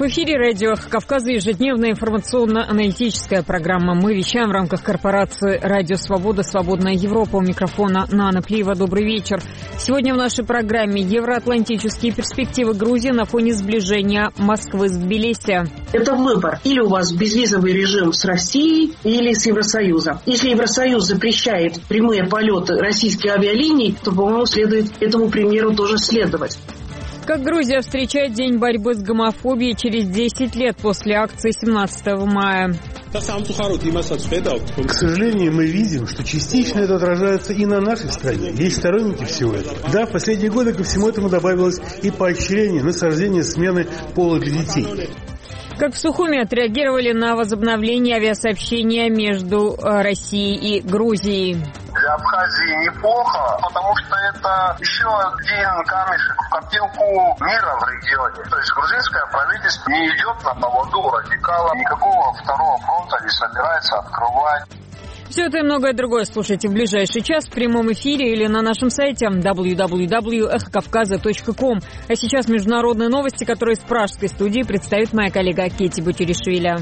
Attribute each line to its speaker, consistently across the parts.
Speaker 1: В эфире радио Кавказа, ежедневная информационно-аналитическая программа. Мы вещаем в рамках корпорации «Радио Свобода. Свободная Европа». У микрофона Нана Плиева. Добрый вечер. Сегодня в нашей программе евроатлантические перспективы Грузии на фоне сближения Москвы с Тбилиси.
Speaker 2: Это выбор. Или у вас безвизовый режим с Россией, или с Евросоюзом. Если Евросоюз запрещает прямые полеты российских авиалиний, то, по-моему, следует этому примеру тоже следовать.
Speaker 1: Как Грузия встречает День борьбы с гомофобией через 10 лет после акции 17 мая?
Speaker 3: К сожалению, мы видим, что частично это отражается и на нашей стране. Есть сторонники всего этого. Да, в последние годы ко всему этому добавилось и поощрение насаждения смены пола для детей.
Speaker 1: Как в Сухуми отреагировали на возобновление авиасообщения между Россией и Грузией?
Speaker 4: Для Абхазии неплохо, потому что это еще один камешек в копилку мира в регионе. То есть грузинское правительство не идет на поводу радикалов, никакого второго фронта не собирается открывать.
Speaker 1: Все это и многое другое слушайте в ближайший час в прямом эфире или на нашем сайте www.эхокавказа.ком. А сейчас международные новости, которые с пражской студии представит моя коллега Кетти Бутеришвили.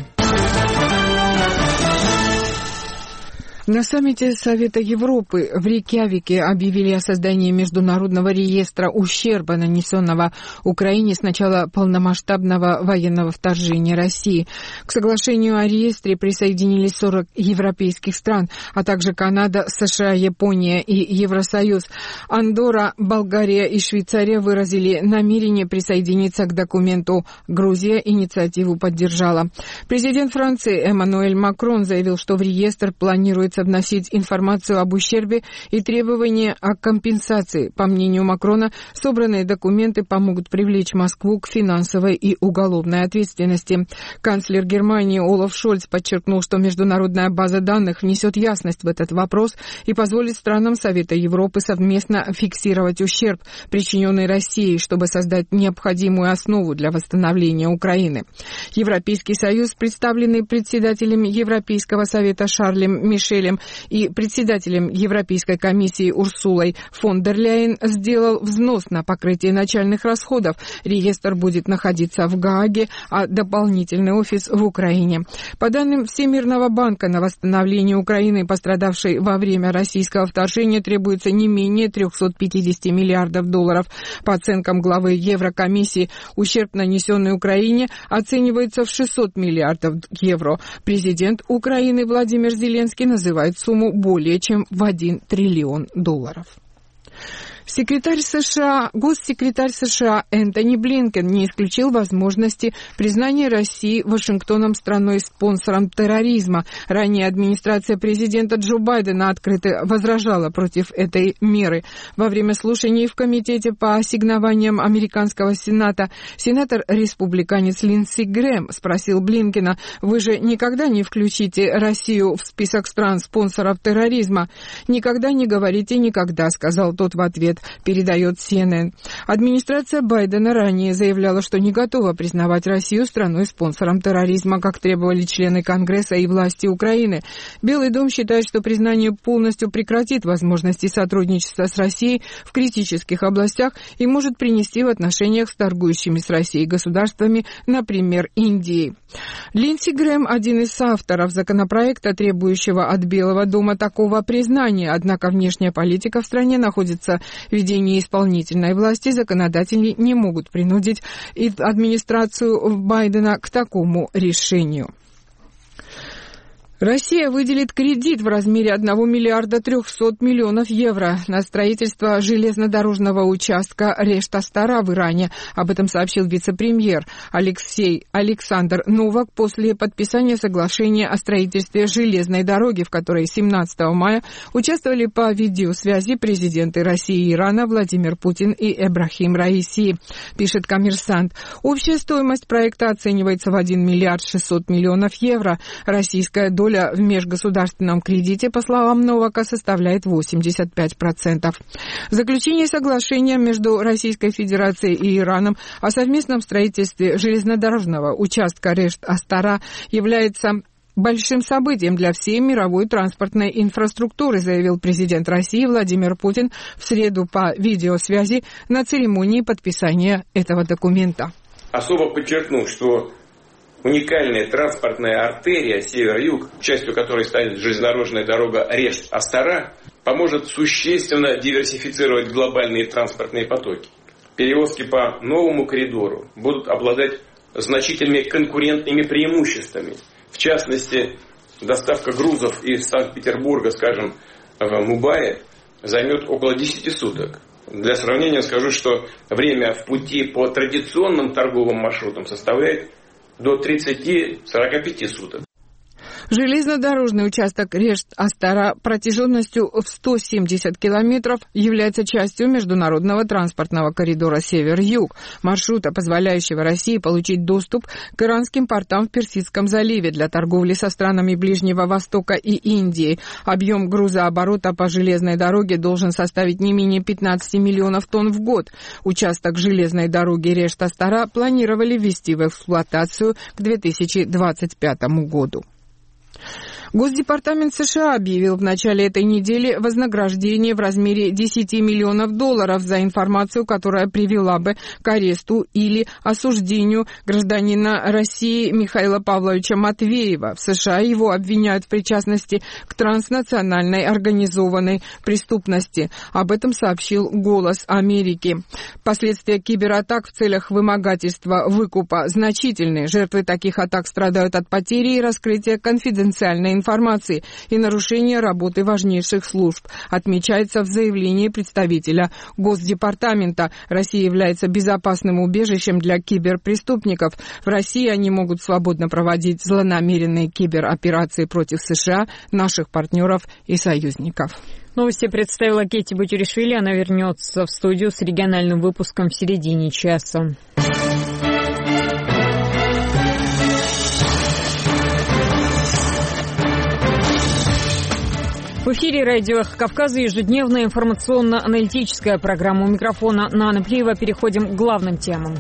Speaker 5: На саммите Совета Европы в Рейкьявике объявили о создании международного реестра ущерба, нанесенного Украине с начала полномасштабного военного вторжения России. К соглашению о реестре присоединились 40 европейских стран, а также Канада, США, Япония и Евросоюз. Андорра, Болгария и Швейцария выразили намерение присоединиться к документу. Грузия инициативу поддержала. Президент Франции Эммануэль Макрон заявил, что в реестр планируется вносить информацию об ущербе и требования о компенсации. По мнению Макрона, собранные документы помогут привлечь Москву к финансовой и уголовной ответственности. Канцлер Германии Олаф Шольц подчеркнул, что международная база данных внесет ясность в этот вопрос и позволит странам Совета Европы совместно фиксировать ущерб, причиненный Россией, чтобы создать необходимую основу для восстановления Украины. Европейский Союз, представленный председателем Европейского Совета Шарлем Мишелем и председателем Европейской комиссии Урсулой фон дер Ляйен, сделал взнос на покрытие начальных расходов. Реестр будет находиться в Гааге, а дополнительный офис в Украине. По данным Всемирного банка, на восстановление Украины, пострадавшей во время российского вторжения, требуется не менее 350 миллиардов долларов. По оценкам главы Еврокомиссии, ущерб, нанесенный Украине, оценивается в 600 миллиардов евро. Президент Украины Владимир Зеленский называет сумму более чем в 1 триллион долларов. Госсекретарь США Энтони Блинкен не исключил возможности признания России Вашингтоном страной-спонсором терроризма. Ранее администрация президента Джо Байдена открыто возражала против этой меры. Во время слушаний в Комитете по ассигнованиям американского Сената сенатор-республиканец Линдси Грэм спросил Блинкена: «Вы же никогда не включите Россию в список стран-спонсоров терроризма?» «Никогда не говорите никогда», — сказал тот в ответ. Передает CNN. Администрация Байдена ранее заявляла, что не готова признавать Россию страной-спонсором терроризма, как требовали члены Конгресса и власти Украины. Белый дом считает, что признание полностью прекратит возможности сотрудничества с Россией в критических областях и может принести в отношениях с торгующими с Россией государствами, например, Индией. Линдси Грэм – один из авторов законопроекта, требующего от Белого дома такого признания, однако внешняя политика в стране находится в ведении исполнительной власти. Законодатели не могут принудить администрацию Байдена к такому решению. Россия выделит кредит в размере 1 миллиарда 300 миллионов евро на строительство железнодорожного участка Решт-Астара в Иране. Об этом сообщил вице-премьер Александр Новак после подписания соглашения о строительстве железной дороги, в которой 17 мая участвовали по видеосвязи президенты России и Ирана Владимир Путин и Эбрахим Раиси, пишет «Коммерсант». Общая стоимость проекта оценивается в 1 миллиард 600 миллионов евро. Российская доля в межгосударственном кредите, по словам Новака, составляет 85%. Заключение соглашения между Российской Федерацией и Ираном о совместном строительстве железнодорожного участка Решт-Астара является большим событием для всей мировой транспортной инфраструктуры, заявил президент России Владимир Путин в среду по видеосвязи на церемонии подписания этого документа.
Speaker 6: особо подчеркнул, что уникальная транспортная артерия север-юг, частью которой станет железнодорожная дорога Решт-Астара, поможет существенно диверсифицировать глобальные транспортные потоки. Перевозки по новому коридору будут обладать значительными конкурентными преимуществами. В частности, доставка грузов из Санкт-Петербурга, скажем, в Мумбаи займет около 10 суток. Для сравнения скажу, что время в пути по традиционным торговым маршрутам составляет до 30-45 суток.
Speaker 5: Железнодорожный участок Решт-Астара протяженностью в 170 километров является частью международного транспортного коридора Север-Юг, маршрута, позволяющего России получить доступ к иранским портам в Персидском заливе для торговли со странами Ближнего Востока и Индии. Объем грузооборота по железной дороге должен составить не менее 15 миллионов тонн в год. Участок железной дороги Решт-Астара планировали ввести в эксплуатацию к 2025 году. Госдепартамент США объявил в начале этой недели вознаграждение в размере $10 миллионов за информацию, которая привела бы к аресту или осуждению гражданина России Михаила Павловича Матвеева. В США его обвиняют в причастности к транснациональной организованной преступности. Об этом сообщил «Голос Америки». Последствия кибератак в целях вымогательства выкупа значительны. Жертвы таких атак страдают от потери и раскрытия конфиденциальной информации и нарушения работы важнейших служб, отмечается в заявлении представителя Госдепартамента. Россия является безопасным убежищем для киберпреступников. В России они могут свободно проводить злонамеренные кибероперации против США, наших партнеров и союзников.
Speaker 1: Новости представила Кетти Батюришвили. Она вернется в студию с региональным выпуском в середине часа. В эфире радио «Эхо Кавказа» ежедневная информационно-аналитическая программа. У микрофона Нана Плиева. Переходим к главным темам.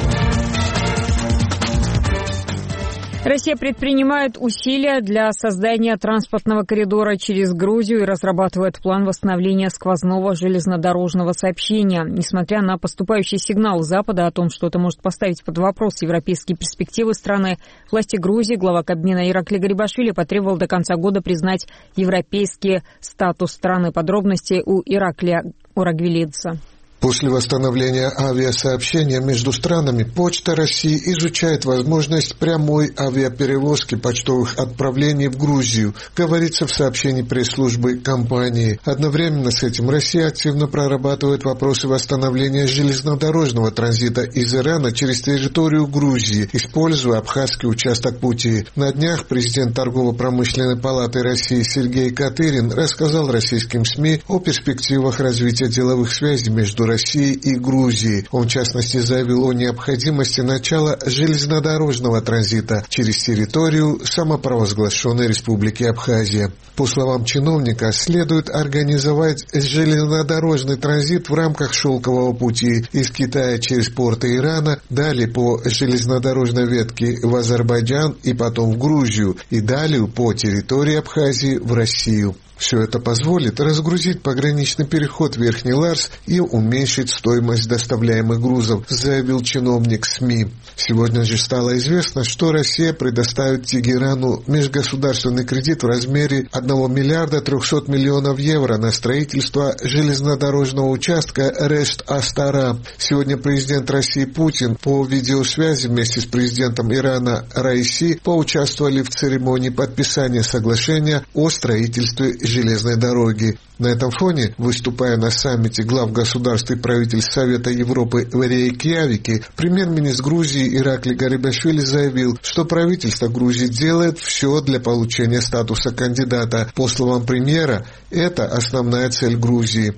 Speaker 1: Россия предпринимает усилия для создания транспортного коридора через Грузию и разрабатывает план восстановления сквозного железнодорожного сообщения. Несмотря на поступающий сигнал Запада о том, что это может поставить под вопрос европейские перспективы страны, власти Грузии, глава Кабмина Иракли Гарибашвили потребовал до конца года признать европейский статус страны. Подробности у Ираклия Урагвилидзе.
Speaker 7: После восстановления авиасообщения между странами Почта России изучает возможность прямой авиаперевозки почтовых отправлений в Грузию, говорится в сообщении пресс-службы компании. Одновременно с этим Россия активно прорабатывает вопросы восстановления железнодорожного транзита из Ирана через территорию Грузии, используя Абхазский участок пути. На днях президент Торгово-промышленной палаты России Сергей Катырин рассказал российским СМИ о перспективах развития деловых связей между России и Грузии. Он, в частности, заявил о необходимости начала железнодорожного транзита через территорию самопровозглашенной Республики Абхазия. По словам чиновника, следует организовать железнодорожный транзит в рамках шелкового пути из Китая через порты Ирана, далее по железнодорожной ветке в Азербайджан и потом в Грузию, и далее по территории Абхазии в Россию. Все это позволит разгрузить пограничный переход Верхний Ларс и уменьшить стоимость доставляемых грузов, заявил чиновник СМИ. Сегодня же стало известно, что Россия предоставит Тегерану межгосударственный кредит в размере 1 миллиарда 300 миллионов евро на строительство железнодорожного участка Решт-Астара. Сегодня президент России Путин по видеосвязи вместе с президентом Ирана Раиси поучаствовали в церемонии подписания соглашения о строительстве железной дороги. На этом фоне, выступая на саммите глав государств и правительств Совета Европы в Рейкьявике, премьер-министр Грузии Иракли Гарибашвили заявил, что правительство Грузии делает все для получения статуса кандидата. По словам премьера, это основная цель Грузии.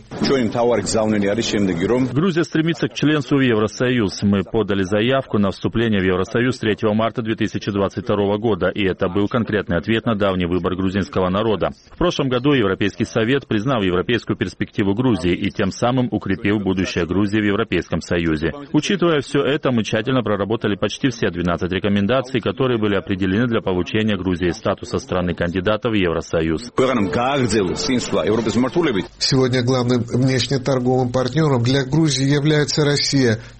Speaker 8: Грузия стремится к членству в Евросоюз. Мы подали заявку на вступление в Евросоюз 3 марта 2022 года, и это был конкретный ответ на давний выбор грузинского народа. В прошлом году Европейский Совет признал европейскую перспективу Грузии и тем самым укрепил будущее Грузии в Европейском Союзе. Учитывая все это, мы тщательно проработали почти все 12 рекомендаций, которые были определены для получения Грузии статуса страны-кандидата в Евросоюз.
Speaker 7: Сегодня главным внешнеторговым партнером для Грузии является Россия.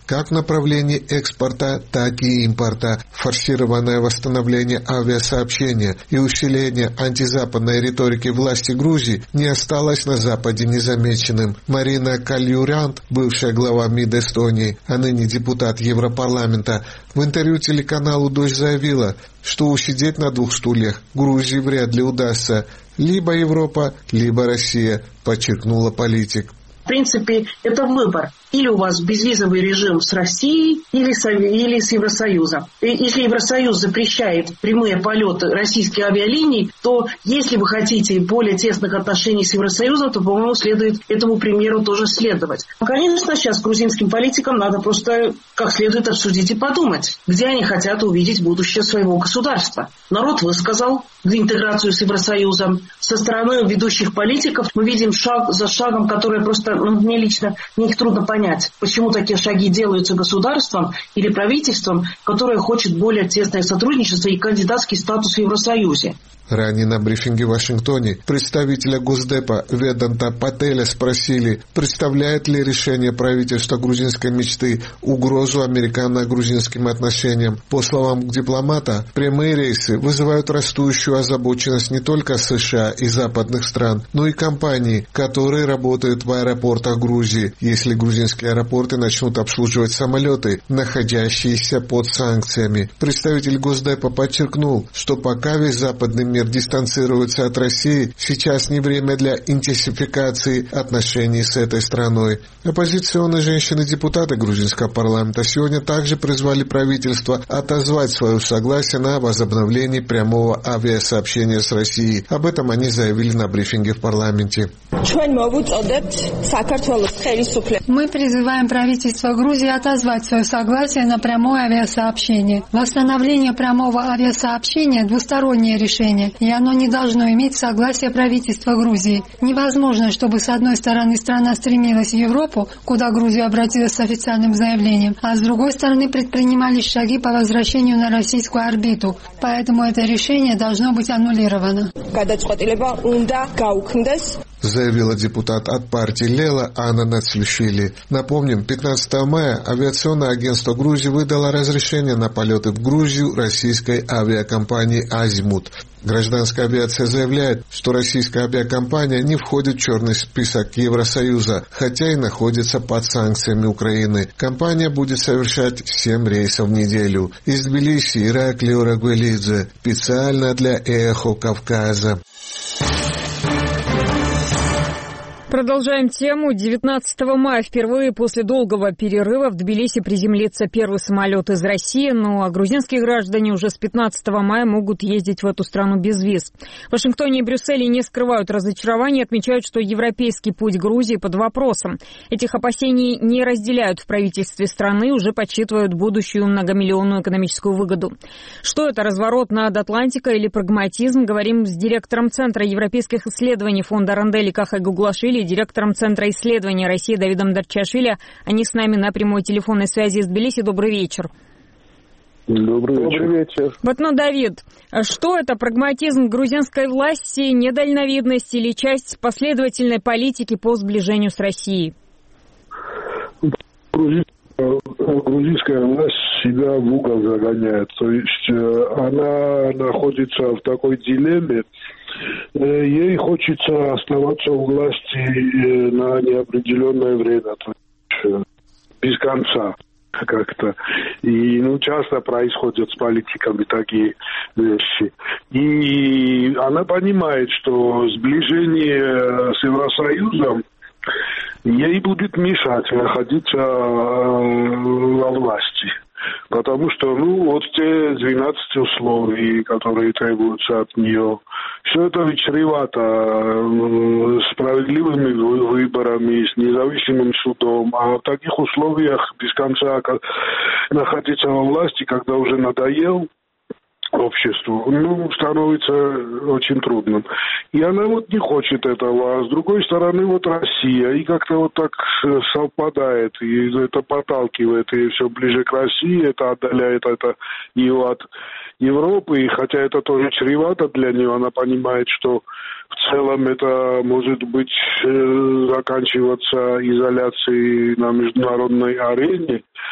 Speaker 7: как в направлении экспорта, так и импорта, форсированное восстановление авиасообщения и усиление антизападной риторики власти Грузии не осталось на Западе незамеченным. Марина Кальюрант, бывшая глава МИД Эстонии, а ныне депутат Европарламента, в интервью телеканалу «Дождь» заявила, что усидеть на двух стульях Грузии вряд ли удастся. Либо Европа, либо Россия, подчеркнула политик.
Speaker 2: В принципе, это выбор. Или у вас безвизовый режим с Россией, или с Евросоюзом. И если Евросоюз запрещает прямые полеты российских авиалиний, то если вы хотите более тесных отношений с Евросоюзом, то, по-моему, следует этому примеру тоже следовать. Конечно, сейчас грузинским политикам надо просто как следует обсудить и подумать, где они хотят увидеть будущее своего государства. Народ высказал интеграцию с Евросоюзом. Со стороны ведущих политиков мы видим шаг за шагом, который просто, мне лично, мне их трудно понять, почему такие шаги делаются государством или правительством, которое хочет более тесное сотрудничество и кандидатский статус в Евросоюзе.
Speaker 7: Ранее на брифинге в Вашингтоне представителя Госдепа Веданта Пателя спросили, представляет ли решение правительства грузинской мечты угрозу американо-грузинским отношениям. По словам дипломата, прямые рейсы вызывают растущую озабоченность не только США и западных стран, но и компаний, которые работают в аэропортах Грузии, если грузинские аэропорты начнут обслуживать самолеты, находящиеся под санкциями. Представитель Госдепа подчеркнул, что пока весь западный мир дистанцируется от России, сейчас не время для интенсификации отношений с этой страной. Оппозиционные женщины-депутаты грузинского парламента сегодня также призвали правительство отозвать свое согласие на возобновление прямого авиасообщения с Россией. Об этом они заявили на брифинге в парламенте.
Speaker 9: Мы призываем правительство Грузии отозвать свое согласие на прямое авиасообщение. Восстановление прямого авиасообщения – двустороннее решение, и оно не должно иметь согласия правительства Грузии. Невозможно, чтобы с одной стороны страна стремилась в Европу, куда Грузия обратилась с официальным заявлением, а с другой стороны предпринимались шаги по возвращению на российскую орбиту. Поэтому это решение должно быть аннулировано.
Speaker 7: Заявила депутат от партии Лела Анна Нацлишвили. Напомним, 15 мая авиационное агентство Грузии выдало разрешение на полеты в Грузию российской авиакомпании «Азимут». Гражданская авиация заявляет, что российская авиакомпания не входит в черный список Евросоюза, хотя и находится под санкциями Украины. Компания будет совершать 7 рейсов в неделю. Из Тбилиси Ираклий Орагвелидзе, специально для «Эхо Кавказа».
Speaker 1: Продолжаем тему. 19 мая впервые после долгого перерыва в Тбилиси приземлится первый самолет из России, ну а грузинские граждане уже с 15 мая могут ездить в эту страну без виз. В Вашингтоне и Брюсселе не скрывают разочарования и отмечают, что европейский путь Грузии под вопросом. Этих опасений не разделяют в правительстве страны, уже подсчитывают будущую многомиллионную экономическую выгоду. Что это, разворот над Атлантикой или прагматизм? Говорим с директором Центра европейских исследований фонда Рандель Кахай Гуглашвили, директором Центра исследований России Давидом Дарчашвили. Они с нами на прямой телефонной связи из Тбилиси. Добрый вечер.
Speaker 10: Добрый вечер.
Speaker 1: Вот, Давид, что это, прагматизм грузинской власти, недальновидность или часть последовательной политики по сближению с Россией?
Speaker 10: Грузинская власть себя в угол загоняет. То есть она находится в такой дилемме. Ей хочется оставаться у власти на неопределенное время, то есть без конца как-то. И часто происходят с политиками такие вещи. И она понимает, что сближение с Евросоюзом ей будет мешать находиться во власти. Потому что, вот те 12 условий, которые требуются от нее, все это ведь чревато справедливыми выборами, с независимым судом. А в таких условиях без конца находиться во власти, когда уже надоел обществу, становится очень трудным. И она не хочет этого. А с другой стороны, Россия. И как-то так совпадает. И это подталкивает ее все ближе к России. Это отдаляет ее от Европы. И хотя это тоже чревато для нее, она понимает, что в целом это может быть заканчиваться изоляцией на международной арене.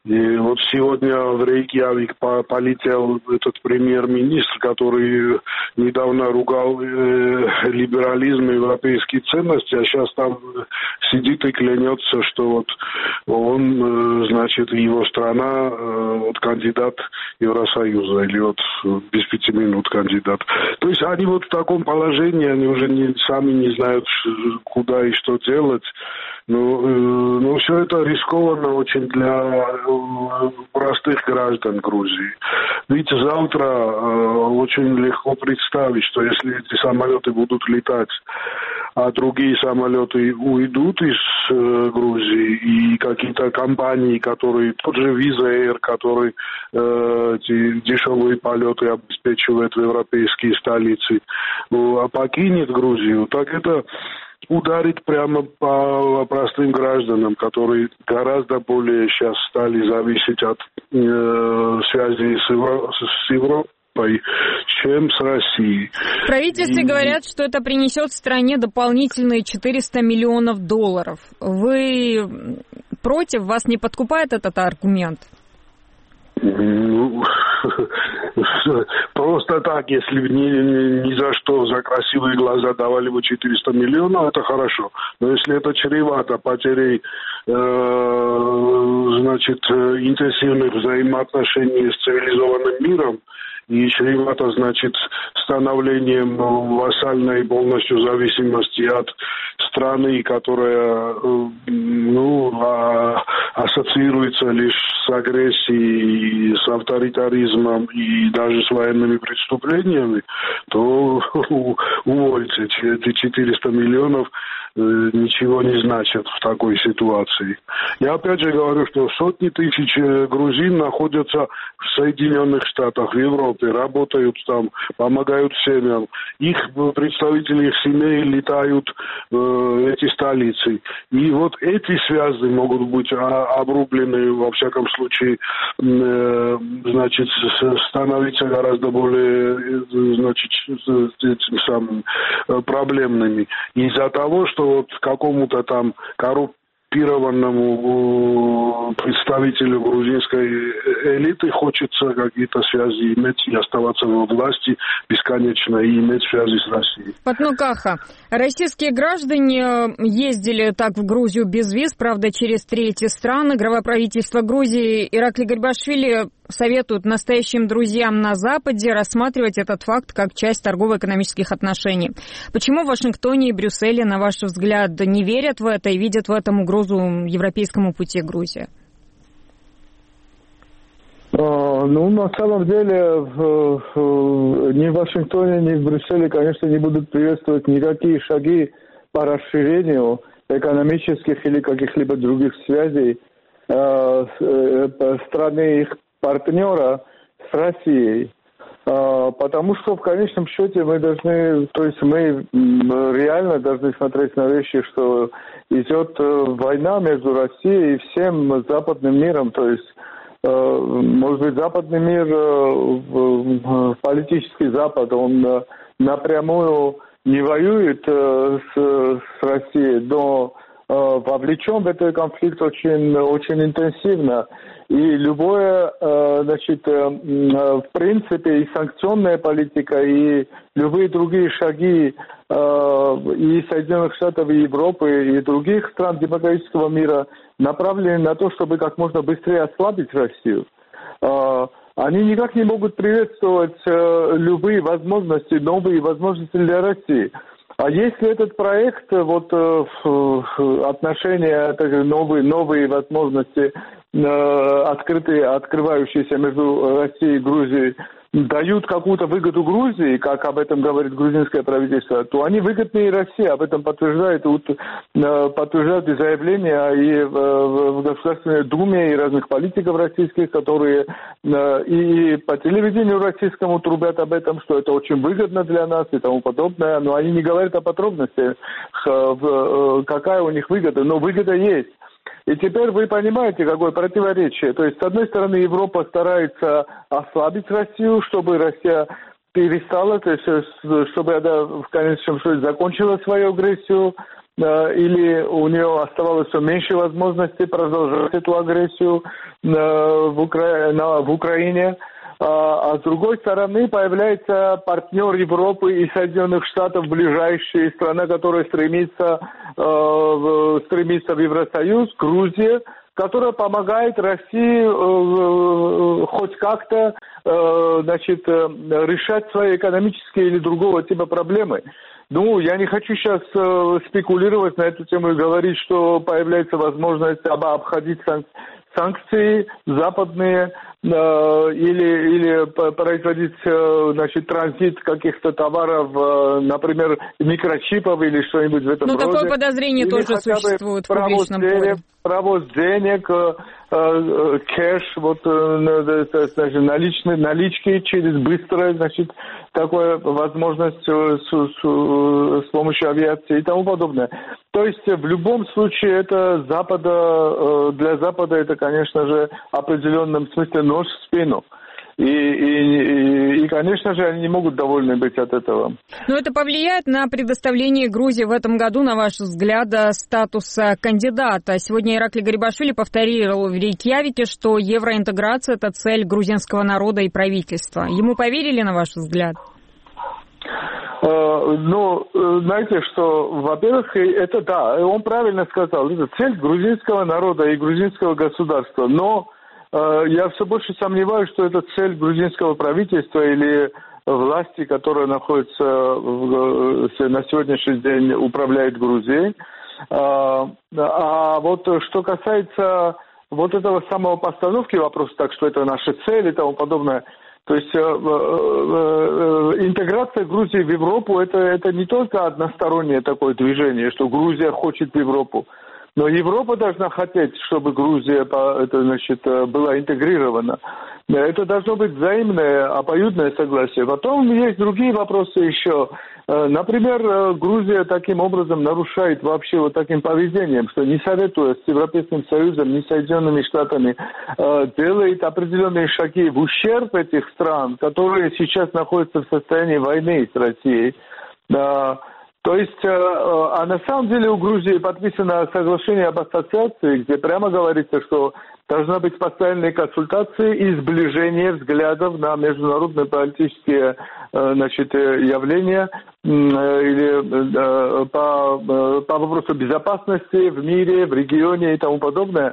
Speaker 10: И вот сегодня в Рейкьявик полетел этот премьер-министр, который недавно ругал либерализм и европейские ценности, а сейчас там сидит и клянется, что вот он, значит, его страна вот кандидат Евросоюза, или вот без 5 минут кандидат. То есть они вот в таком положении, они уже сами не знают, куда и что делать. Но все это рискованно очень для простых граждан Грузии. Ведь завтра очень легко представить, что если эти самолеты будут летать, а другие самолеты уйдут из Грузии, и какие-то компании, которые, тот же Visa Air, который эти дешевые полеты обеспечивает в европейские столицы, покинет Грузию, так это ударит прямо по простым гражданам, которые гораздо более сейчас стали зависеть от связи с Европой, чем с Россией.
Speaker 1: В правительстве говорят, что это принесет стране дополнительные $400 миллионов. Вы против? Вас не подкупает этот аргумент?
Speaker 10: Ну, просто так, если бы ни за что, за красивые глаза давали бы 400 миллионов, это хорошо. Но если это чревато потерей, значит, интенсивных взаимоотношений с цивилизованным миром, и чревато, значит, становлением вассальной полностью зависимости от страны, которая, ассоциируется лишь с агрессией, с авторитаризмом и даже с военными преступлениями, то увольте. Эти 400 миллионов ничего не значат в такой ситуации. Я опять же говорю, что сотни тысяч грузин находятся в Соединенных Штатах, в Европе, работают там, помогают семьям. Их представители их семей летают в эти столицы. И вот эти связи могут быть обрублены, во всяком случае, значит, становиться гораздо более, значит, этим самым проблемными. Из-за того, что вот какому-то там коррумпированному представителю грузинской элиты хочется какие-то связи иметь и оставаться во власти бесконечно и иметь связи с Россией.
Speaker 1: Патнукаха. Российские граждане ездили так в Грузию без виз, правда, через третьи страны. Глава правительства Грузии Ираклий Гарибашвили советует настоящим друзьям на Западе рассматривать этот факт как часть торгово-экономических отношений. Почему в Вашингтоне и Брюсселе, на ваш взгляд, не верят в это и видят в этом угрозу европейскому пути Грузии?
Speaker 11: На самом деле, ни в Вашингтоне, ни в Брюсселе, конечно, не будут приветствовать никакие шаги по расширению экономических или каких-либо других связей страны их партнера с Россией. Потому что в конечном счете мы реально должны смотреть на вещи, что идет война между Россией и всем западным миром. То есть, может быть, западный мир, политический Запад, он напрямую не воюет с Россией, но вовлечен в этот конфликт очень, очень интенсивно. И любое, в принципе, и санкционная политика, и любые другие шаги и Соединенных Штатов, и Европы, и других стран демократического мира направлены на то, чтобы как можно быстрее ослабить Россию. Они никак не могут приветствовать любые возможности, новые возможности для России. А если этот проект, отношения, новые возможности, открывающиеся между Россией и Грузией, дают какую-то выгоду Грузии, как об этом говорит грузинское правительство, то они выгодны и России. Об этом подтверждают и заявления и в Государственной Думе, и разных политиков российских, которые и по телевидению российскому трубят об этом, что это очень выгодно для нас и тому подобное. Но они не говорят о подробностях, какая у них выгода. Но выгода есть. И теперь вы понимаете, какое противоречие. То есть, с одной стороны, Европа старается ослабить Россию, чтобы Россия перестала, то есть, чтобы она в конечном счете закончила свою агрессию или у нее оставалось все меньше возможностей продолжать эту агрессию в Украине. А с другой стороны появляется партнер Европы и Соединенных Штатов, ближайшая страна, которая стремится в Евросоюз, Грузия, которая помогает России хоть как-то решать свои экономические или другого типа проблемы. Ну, я не хочу сейчас спекулировать на эту тему и говорить, что появляется возможность обходить санкции западные или производить транзит каких-то товаров, например, микрочипов или что-нибудь в этом роде.
Speaker 1: Ну, такое подозрение
Speaker 11: или
Speaker 1: тоже существует в публичном поле.
Speaker 11: Провоз денег, кэш, налички через быстрое, такая возможность с помощью авиации и тому подобное. То есть в любом случае это для Запада это, конечно же, в определенном смысле нож в спину. И, конечно же, они не могут довольны быть от этого.
Speaker 1: Но это повлияет на предоставление Грузии в этом году, на ваш взгляд, статуса кандидата. Сегодня Ираклий Гарибашвили повторил в Рейкьявике, что евроинтеграция – это цель грузинского народа и правительства. Ему поверили, на ваш взгляд?
Speaker 11: Знаете, что, во-первых, это да, он правильно сказал, это цель грузинского народа и грузинского государства, но я все больше сомневаюсь, что это цель грузинского правительства или власти, которая находится на сегодняшний день управляет Грузией. А вот что касается вот этого самого постановки вопроса, так что это наша цель и тому подобное, то есть интеграция Грузии в Европу это не только одностороннее такое движение, что Грузия хочет в Европу. Но Европа должна хотеть, чтобы Грузия была интегрирована. Это должно быть взаимное, обоюдное согласие. Потом есть другие вопросы еще. Например, Грузия таким образом нарушает вообще вот таким поведением, что не советуя с Европейским Союзом, ни Соединенными Штатами, делает определенные шаги в ущерб этих стран, которые сейчас находятся в состоянии войны с Россией. То есть, а на самом деле у Грузии подписано соглашение об ассоциации, где прямо говорится, что должна быть постоянные консультации и сближение взглядов на международные политические явления или по вопросу безопасности в мире, в регионе и тому подобное.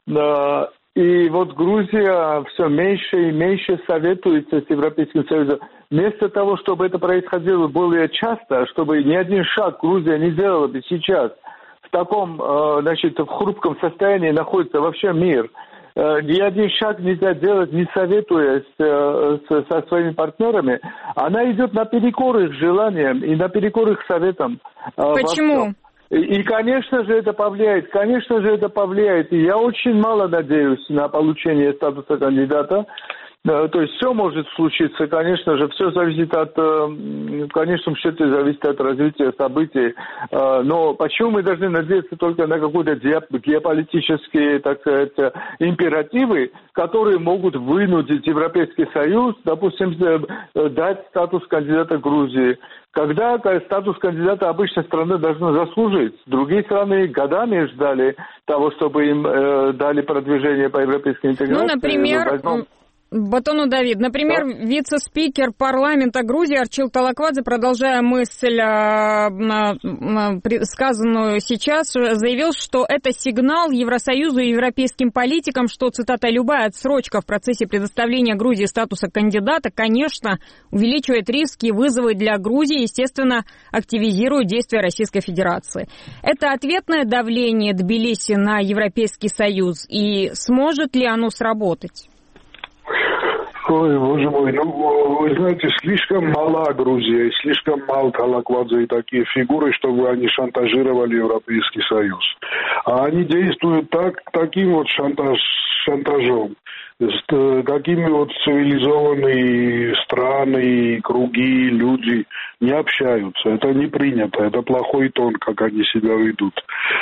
Speaker 11: И вот Грузия все меньше и меньше советуется с Европейским Союзом. Вместо того, чтобы это происходило более часто, чтобы ни один шаг Грузия не делала бы сейчас, в таком, в хрупком состоянии находится вообще мир. Ни один шаг нельзя делать, не советуясь со своими партнерами. Она идет наперекор их желаниям и наперекор их советам.
Speaker 1: Почему?
Speaker 11: И, конечно же, это повлияет. И я очень мало надеюсь на получение статуса кандидата. То есть все может случиться, конечно же, все зависит в конечном счете зависит от развития событий. Но почему мы должны надеяться только на какие-то геополитические, так сказать, императивы, которые могут вынудить Европейский Союз, допустим, дать статус кандидата Грузии? Когда статус кандидата обычной страны должны заслужить. Другие страны годами ждали того, чтобы им дали продвижение по европейской интеграции.
Speaker 1: Ну, например... Батону Давид. Например, вице-спикер парламента Грузии Арчил Талаквадзе, продолжая мысль, сказанную сейчас, заявил, что это сигнал Евросоюзу и европейским политикам, что, цитата, «любая отсрочка в процессе предоставления Грузии статуса кандидата, конечно, увеличивает риски и вызовы для Грузии, естественно, активизирует действия Российской Федерации». Это ответное давление Тбилиси на Европейский Союз, и сможет ли оно сработать?
Speaker 10: Ой, боже мой, вы знаете, слишком мала Грузия, слишком мал Талаквадзе и такие фигуры, чтобы они шантажировали Европейский Союз. А они действуют таким вот шантажом, какими вот цивилизованные страны, круги, люди не общаются. Это не принято, это плохой тон, как они себя ведут.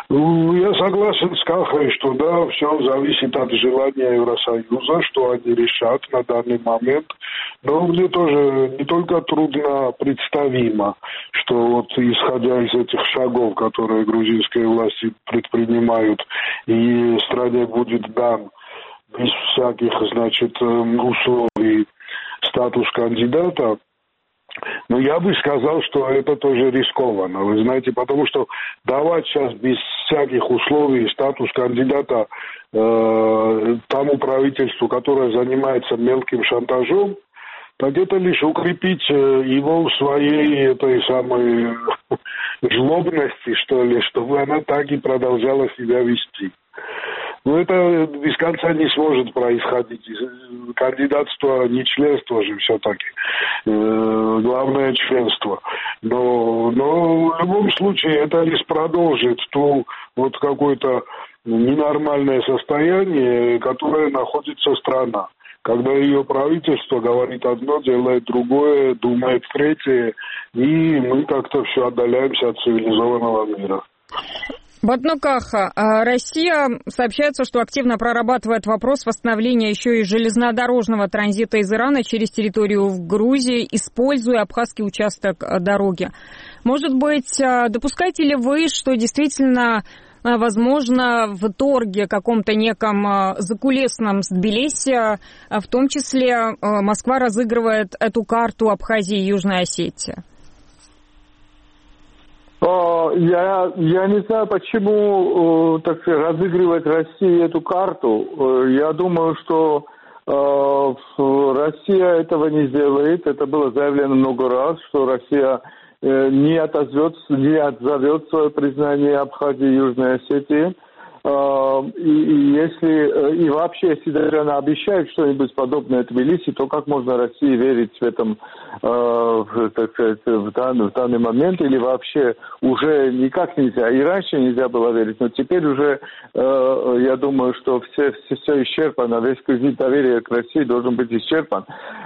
Speaker 10: Я согласен с Кахой, что да, все зависит от желания Евросоюза, что они решат на данный момент. Но мне тоже не только трудно представимо, что вот исходя из этих шагов, которые грузинские власти предпринимают, и стране будет дан без всяких, условий статус кандидата, но я бы сказал, что это тоже рискованно, вы знаете, потому что давать сейчас без всяких условий статус кандидата тому правительству, которое занимается мелким шантажом, так это лишь укрепить его в своей этой самой жлобности, что ли, чтобы она так и продолжала себя вести. Но это без конца не сможет происходить. Кандидатство не членство же все-таки. Главное членство. Но в любом случае это лишь продолжит ту вот какое-то ненормальное состояние, которое находится страна. Когда ее правительство говорит одно, делает другое, думает третье, и мы как-то все отдаляемся от цивилизованного мира.
Speaker 1: Батнукаха, Россия сообщается, что активно прорабатывает вопрос восстановления еще и железнодорожного транзита из Ирана через территорию в Грузии, используя абхазский участок дороги. Может быть, допускаете ли вы, что действительно, возможно, в торге каком-то неком закулисном с Тбилиси, в том числе Москва разыгрывает эту карту Абхазии и Южной Осетии?
Speaker 11: Я не знаю, почему так сказать, разыгрывает Россия эту карту. Я думаю, что Россия этого не сделает. Это было заявлено много раз, что Россия не отзовет свое признание Абхазии и Южной Осетии. И вообще, если даже она обещает что-нибудь подобное Тбилиси, то как можно России верить в этом, так сказать, в данный момент, или вообще уже никак нельзя. И раньше нельзя было верить, но теперь уже, я думаю, что все исчерпано, весь кредит доверия к России должен быть исчерпан.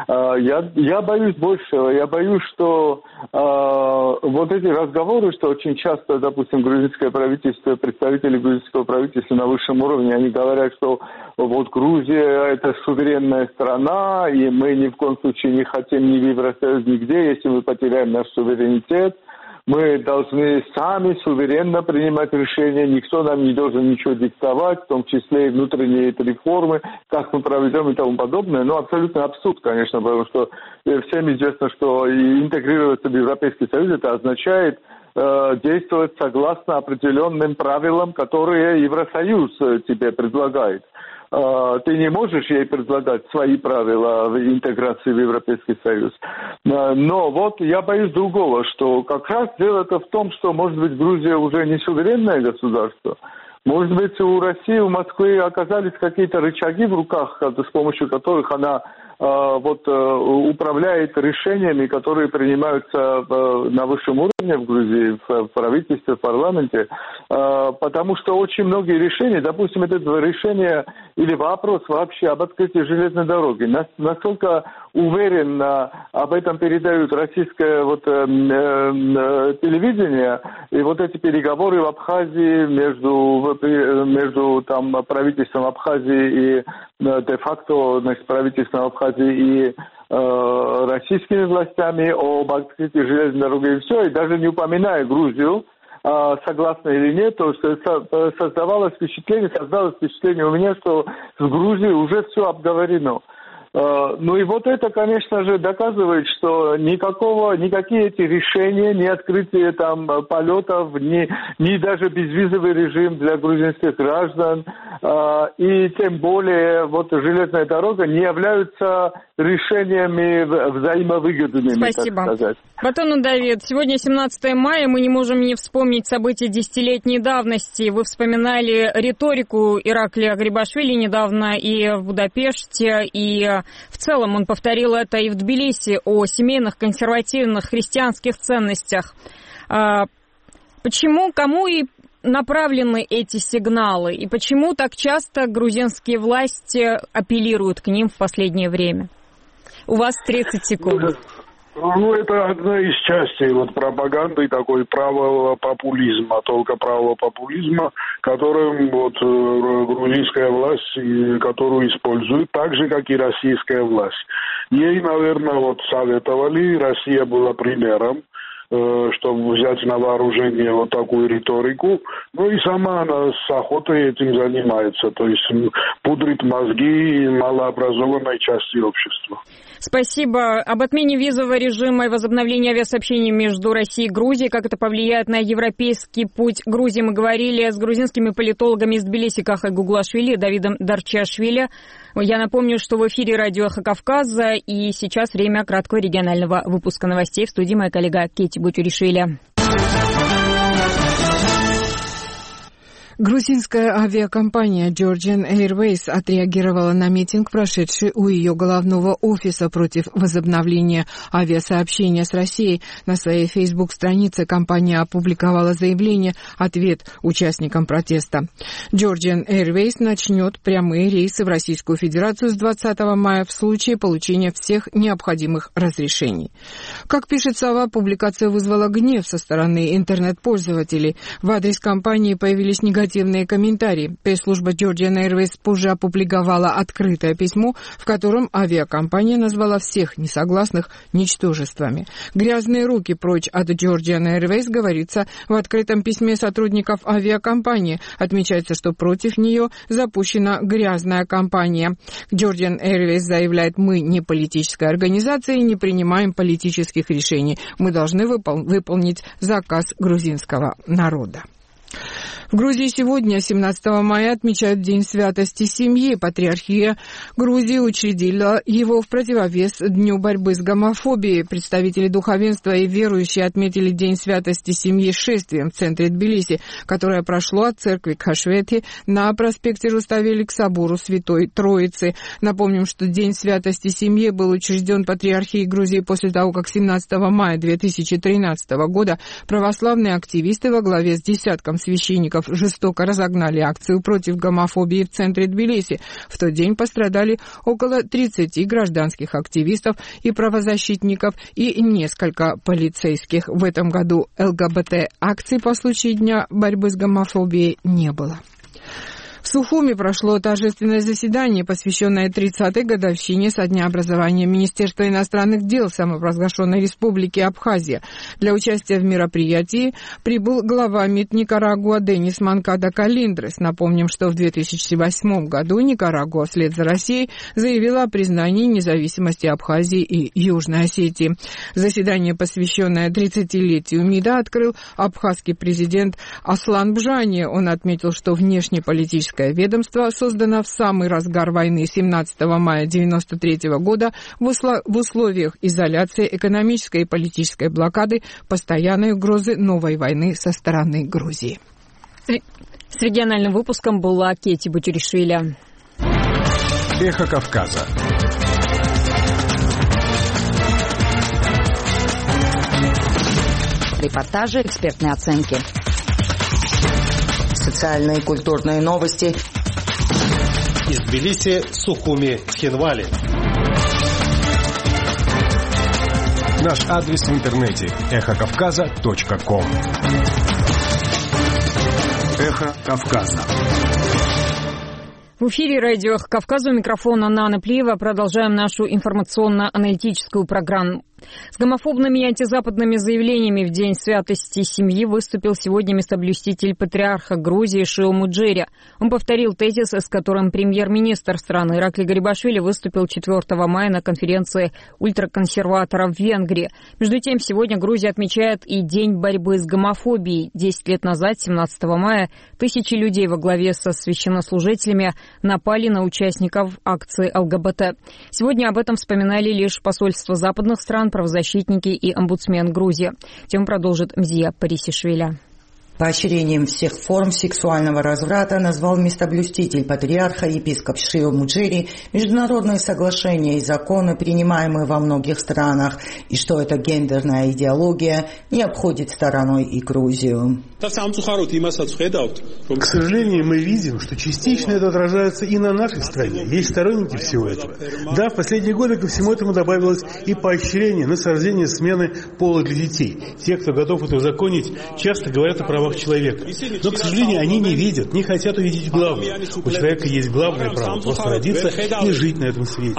Speaker 11: Я боюсь большего, я боюсь, что вот эти разговоры, что очень часто, допустим, грузинское правительство, представители грузинского правительства на высшем уровне, они говорят, что вот Грузия это суверенная страна, и мы ни в коем случае не хотим ни в Евросоюз, нигде, если мы потеряем наш суверенитет. Мы должны сами суверенно принимать решения, никто нам не должен ничего диктовать, в том числе и внутренние реформы, как мы проведем и тому подобное. Но абсолютно абсурд, конечно, потому что всем известно, что интегрироваться в Европейский Союз это означает действовать согласно определенным правилам, которые Евросоюз тебе предлагает. Ты не можешь ей предлагать свои правила в интеграции в Европейский Союз. Но вот я боюсь другого, что как раз дело-то в том, что, может быть, Грузия уже не суверенное государство. Может быть, у России, у Москвы оказались какие-то рычаги в руках, с помощью которых она управляет решениями, которые принимаются на высшем уровне в Грузии, в правительстве, в парламенте, потому что очень многие решения, допустим, это решение или вопрос вообще об открытии железной дороги, настолько уверенно об этом передают российское телевидение, и вот эти переговоры в Абхазии между там правительством Абхазии и де-факто правительством Абхазии и российскими властями об открытии железной дороги и все, и даже не упоминая Грузию, согласно или нет, то создалось впечатление у меня, что с Грузией уже все обговорено. Ну и вот это, конечно же, доказывает, что никакие эти решения, ни открытие там полетов, ни даже безвизовый режим для грузинских граждан, и тем более вот железная дорога не являются решениями взаимовыгодными.
Speaker 1: Спасибо. Так сказать. Батону Давид, сегодня 17 мая, мы не можем не вспомнить события десятилетней давности. Вы вспоминали риторику Ираклия Грибашвили недавно и в Будапеште, и в целом он повторил это и в Тбилиси о семейных, консервативных, христианских ценностях. Почему, кому и направлены эти сигналы, и почему так часто грузинские власти апеллируют к ним в последнее время? У вас 30 секунд.
Speaker 10: Ну, это одна из частей пропаганды такой правого популизма, только правого популизма, которым грузинская власть, которую использует, так же, как и российская власть. Ей, наверное, советовали, Россия была примером, чтобы взять на вооружение такую риторику. Ну и сама она с охотой этим занимается, то есть пудрит мозги малообразованной части общества.
Speaker 1: Спасибо. Об отмене визового режима и возобновлении авиасообщений между Россией и Грузией, как это повлияет на европейский путь Грузии, мы говорили с грузинскими политологами из Тбилиси Кахой Гуглашвили и Давидом Дарчашвили. Я напомню, что в эфире радио «Эхо Кавказа», и сейчас время краткого регионального выпуска новостей. В студии моя коллега Кейти Бутюришвили.
Speaker 5: Грузинская авиакомпания Georgian Airways отреагировала на митинг, прошедший у ее головного офиса против возобновления авиасообщения с Россией. На своей Facebook-странице компания опубликовала заявление «Ответ участникам протеста». Georgian Airways начнет прямые рейсы в Российскую Федерацию с 20 мая в случае получения всех необходимых разрешений. Как пишет Сова, публикация вызвала гнев со стороны интернет-пользователей. В адрес компании появились негативные комментарии. Пресс-служба Georgian Airways позже опубликовала открытое письмо, в котором авиакомпания назвала всех несогласных ничтожествами. «Грязные руки прочь от Georgian Airways», говорится в открытом письме сотрудников авиакомпании. Отмечается, что против нее запущена грязная кампания. Georgian Airways заявляет: «Мы не политическая организация и не принимаем политических решений. Мы должны выполнить заказ грузинского народа». В Грузии сегодня, 17 мая, отмечают День святости семьи. Патриархия Грузии учредила его в противовес Дню борьбы с гомофобией. Представители духовенства и верующие отметили День святости семьи шествием в центре Тбилиси, которое прошло от церкви Кхашвети на проспекте Руставели к собору Святой Троицы. Напомним, что День святости семьи был учрежден Патриархией Грузии после того, как 17 мая 2013 года православные активисты во главе с десятком священников жестоко разогнали акцию против гомофобии в центре Тбилиси. В тот день пострадали около 30 гражданских активистов и правозащитников и несколько полицейских. В этом году ЛГБТ-акций по случаю Дня борьбы с гомофобией не было. В Сухуми прошло торжественное заседание, посвященное 30-й годовщине со дня образования Министерства иностранных дел самопровозглашенной республики Абхазия. Для участия в мероприятии прибыл глава МИД Никарагуа Денис Манкада Калиндрес. Напомним, что в 2008 году Никарагуа вслед за Россией заявила о признании независимости Абхазии и Южной Осетии. Заседание, посвященное 30-летию МИДа, открыл абхазский президент Аслан Бжани. Он отметил, что внешнеполитическое ведомство создано в самый разгар войны 17 мая 1993 года в условиях изоляции, экономической и политической блокады, постоянной угрозы новой войны со стороны Грузии.
Speaker 1: С региональным выпуском была Кейти Бутюришвили.
Speaker 12: Эхо Кавказа.
Speaker 13: Репортажи, экспертные оценки. Социальные и культурные новости.
Speaker 12: Из Тбилиси, Сухуми, Цхинвали. Наш адрес в интернете эхокавказа.ком. Эхо Кавказа.
Speaker 1: В эфире радио «Эхо Кавказа», у микрофона Нана Плиева. Продолжаем нашу информационно-аналитическую программу. С гомофобными и антизападными заявлениями в День святости семьи выступил сегодня местоблюститель патриарха Грузии Шио Муджери. Он повторил тезис, с которым премьер-министр страны Иракли Гарибашвили выступил 4 мая на конференции ультраконсерваторов в Венгрии. Между тем, сегодня Грузия отмечает и День борьбы с гомофобией. 10 лет назад, 17 мая, тысячи людей во главе со священнослужителями напали на участников акции ЛГБТ. Сегодня об этом вспоминали лишь посольства западных стран, правозащитники и омбудсмен Грузии. Тему продолжит Мзия Парисишвили.
Speaker 13: Поощрением всех форм сексуального разврата назвал местоблюститель патриарха епископ Шио Муджири международные соглашения и законы, принимаемые во многих странах, и что эта гендерная идеология не обходит стороной и Грузию.
Speaker 3: К сожалению, мы видим, что частично это отражается и на нашей стране. Есть сторонники всего этого. Да, в последние годы ко всему этому добавилось и поощрение насаждения смены пола для детей. Те, кто готов это узаконить, часто говорят о правах человека. Но, к сожалению, они не видят, не хотят увидеть главное. У человека есть главное право – просто родиться и жить на этом свете.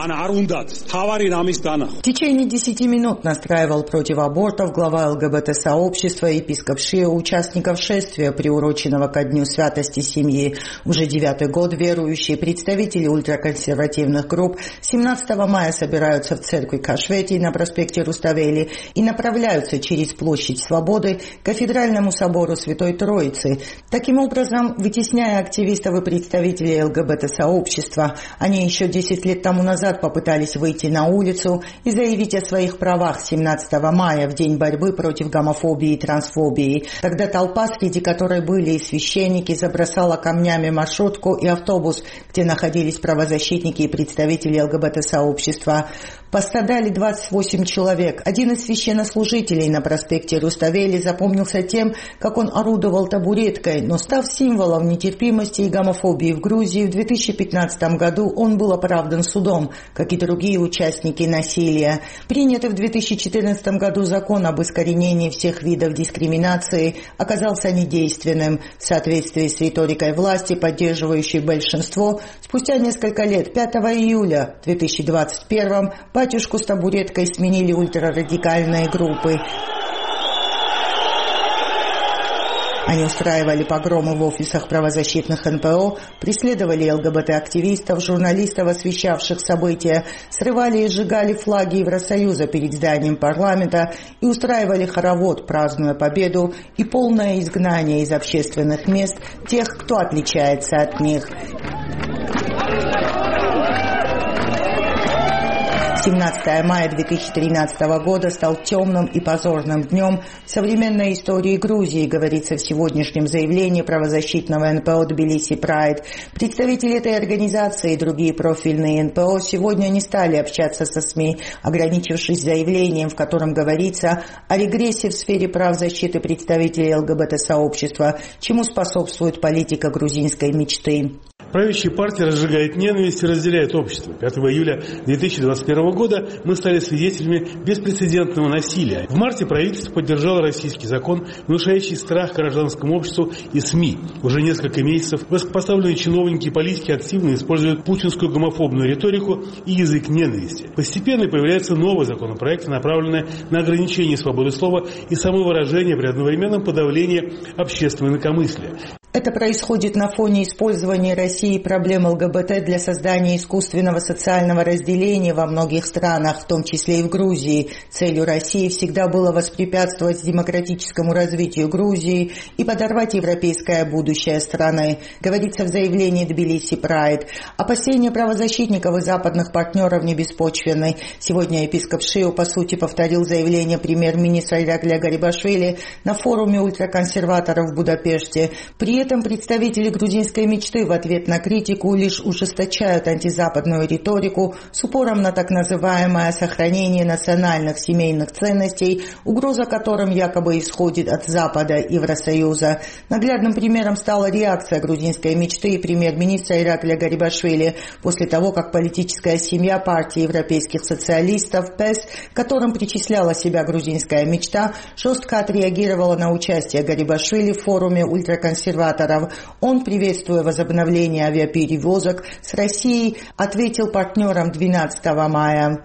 Speaker 13: В течение 10 минут настраивал против абортов глава ЛГБТ-сообщества епископ Шио участников шествия, приуроченного ко Дню святости семьи. Уже 9-й год верующие представители ультраконсервативных групп 17 мая собираются в церкви Кашвети на проспекте Руставели и направляются через площадь Свободы к кафедральному собору Святой Троицы. Таким образом, вытесняя активистов и представителей ЛГБТ-сообщества, они еще 10 лет тому назад попытались выйти на улицу и заявить о своих правах 17 мая, в день борьбы против гомофобии и трансфобии. Тогда толпа, среди которой были и священники, забросала камнями маршрутку и автобус, где находились правозащитники и представители ЛГБТ-сообщества. Пострадали 28 человек. Один из священнослужителей на проспекте Руставели запомнился тем, как он орудовал табуреткой, но став символом нетерпимости и гомофобии в Грузии, в 2015 году он был оправдан судом, как и другие участники насилия. Принятый в 2014 году закон об искоренении всех видов дискриминации оказался недейственным. В соответствии с риторикой власти, поддерживающей большинство, спустя несколько лет, 5 июля 2021 батюшку с табуреткой сменили ультрарадикальные группы. Они устраивали погромы в офисах правозащитных НПО, преследовали ЛГБТ-активистов, журналистов, освещавших события, срывали и сжигали флаги Евросоюза перед зданием парламента и устраивали хоровод, празднуя победу и полное изгнание из общественных мест тех, кто отличается от них. 17 мая 2013 года стал темным и позорным днем в современной истории Грузии, говорится в сегодняшнем заявлении правозащитного НПО «Тбилиси Прайд». Представители этой организации и другие профильные НПО сегодня не стали общаться со СМИ, ограничившись заявлением, в котором говорится о регрессе в сфере прав защиты представителей ЛГБТ-сообщества, чему способствует политика грузинской мечты.
Speaker 3: Правящая партия разжигает ненависть и разделяет общество. 5 июля 2021 года мы стали свидетелями беспрецедентного насилия. В марте правительство поддержало российский закон, внушающий страх гражданскому обществу и СМИ. Уже несколько месяцев высокопоставленные чиновники и политики активно используют путинскую гомофобную риторику и язык ненависти. Постепенно появляются новые законопроекты, направленные на ограничение свободы слова и самовыражения при одновременном подавлении общественного инакомыслия.
Speaker 13: Это происходит на фоне использования России проблем ЛГБТ для создания искусственного социального разделения во многих странах, в том числе и в Грузии. Целью России всегда было воспрепятствовать демократическому развитию Грузии и подорвать европейское будущее страны, говорится в заявлении Тбилиси Прайд. Опасения правозащитников и западных партнеров не беспочвенны. Сегодня епископ Шио, по сути, повторил заявление премьер-министра Иракля Гарибашвили на форуме ультраконсерваторов в Будапеште. При этом представители грузинской мечты в ответ на критику лишь ужесточают антизападную риторику с упором на так называемое сохранение национальных семейных ценностей, угроза которым якобы исходит от Запада и Евросоюза. Наглядным примером стала реакция грузинской мечты и премьер-министра Иракля Гарибашвили после того, как политическая семья партии европейских социалистов ПЭС, к которым причисляла себя грузинская мечта, жестко отреагировала на участие Гарибашвили в форуме ультраконсерваторов. Он, приветствуя возобновление авиаперевозок с Россией, ответил партнерам 12 мая.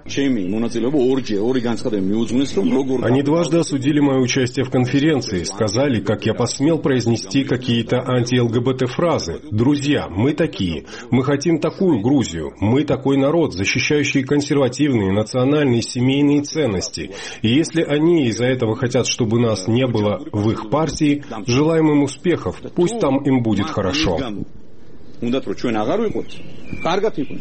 Speaker 12: Они дважды осудили мое участие в конференции, сказали, как я посмел произнести какие-то анти-ЛГБТ-фразы. Друзья, мы такие. Мы хотим такую Грузию. Мы такой народ, защищающий консервативные, национальные, семейные ценности. И если они из-за этого хотят, чтобы нас не было в их партии, желаем им успехов. Пусть там им будет хорошо.
Speaker 13: В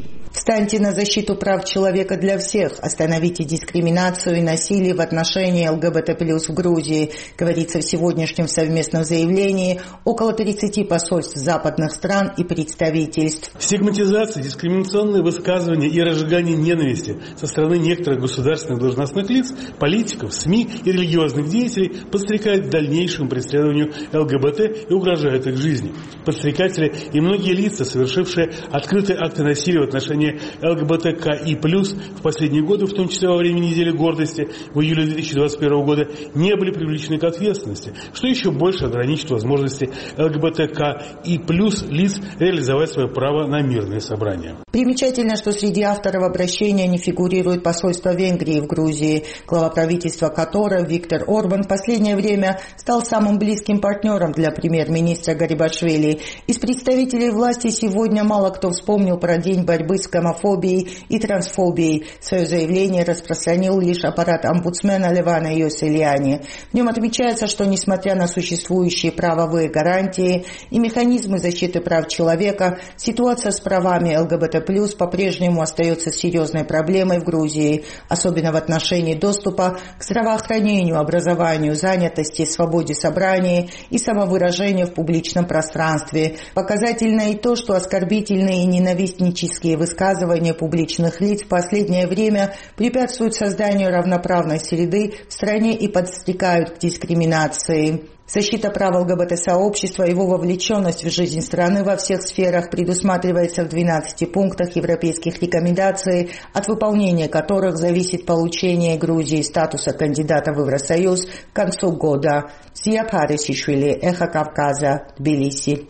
Speaker 13: Встаньте на защиту прав человека для всех, остановите дискриминацию и насилие в отношении ЛГБТ+ в Грузии, говорится в сегодняшнем совместном заявлении около 30 посольств западных стран и представительств.
Speaker 3: Стигматизация, дискриминационные высказывания и разжигание ненависти со стороны некоторых государственных должностных лиц, политиков, СМИ и религиозных деятелей подстрекают к дальнейшему преследованию ЛГБТ и угрожают их жизни. Подстрекатели и многие лица, совершившие открытые акты насилия в отношении ЛГБТКИ+, в последние годы, в том числе во время недели гордости в июле 2021 года, не были привлечены к ответственности, что еще больше ограничит возможности ЛГБТКИ+ лиц реализовать свое право на мирные собрания.
Speaker 13: Примечательно, что среди авторов обращения не фигурирует посольство Венгрии в Грузии, глава правительства которого Виктор Орбан в последнее время стал самым близким партнером для премьер-министра Гарибашвили. Из представителей власти сегодня мало кто вспомнил про День борьбы с гомофобией и трансфобией. Свое заявление распространил лишь аппарат омбудсмена Левана Йосельяни. В нем отмечается, что несмотря на существующие правовые гарантии и механизмы защиты прав человека, ситуация с правами ЛГБТ+ по-прежнему остается серьезной проблемой в Грузии, особенно в отношении доступа к здравоохранению, образованию, занятости, свободе собраний и самовыражению в публичном пространстве. Показательно и то, что оскорбительные и ненавистнические высказывания публичных лиц в последнее время препятствуют созданию равноправной среды в стране и подстрекают к дискриминации. Защита прав ЛГБТ-сообщества и его вовлеченность в жизнь страны во всех сферах предусматривается в 12 пунктах европейских рекомендаций, от выполнения которых зависит получение Грузии статуса кандидата в Евросоюз к концу года. Зия Парисишвили, Эхо Кавказа, Тбилиси.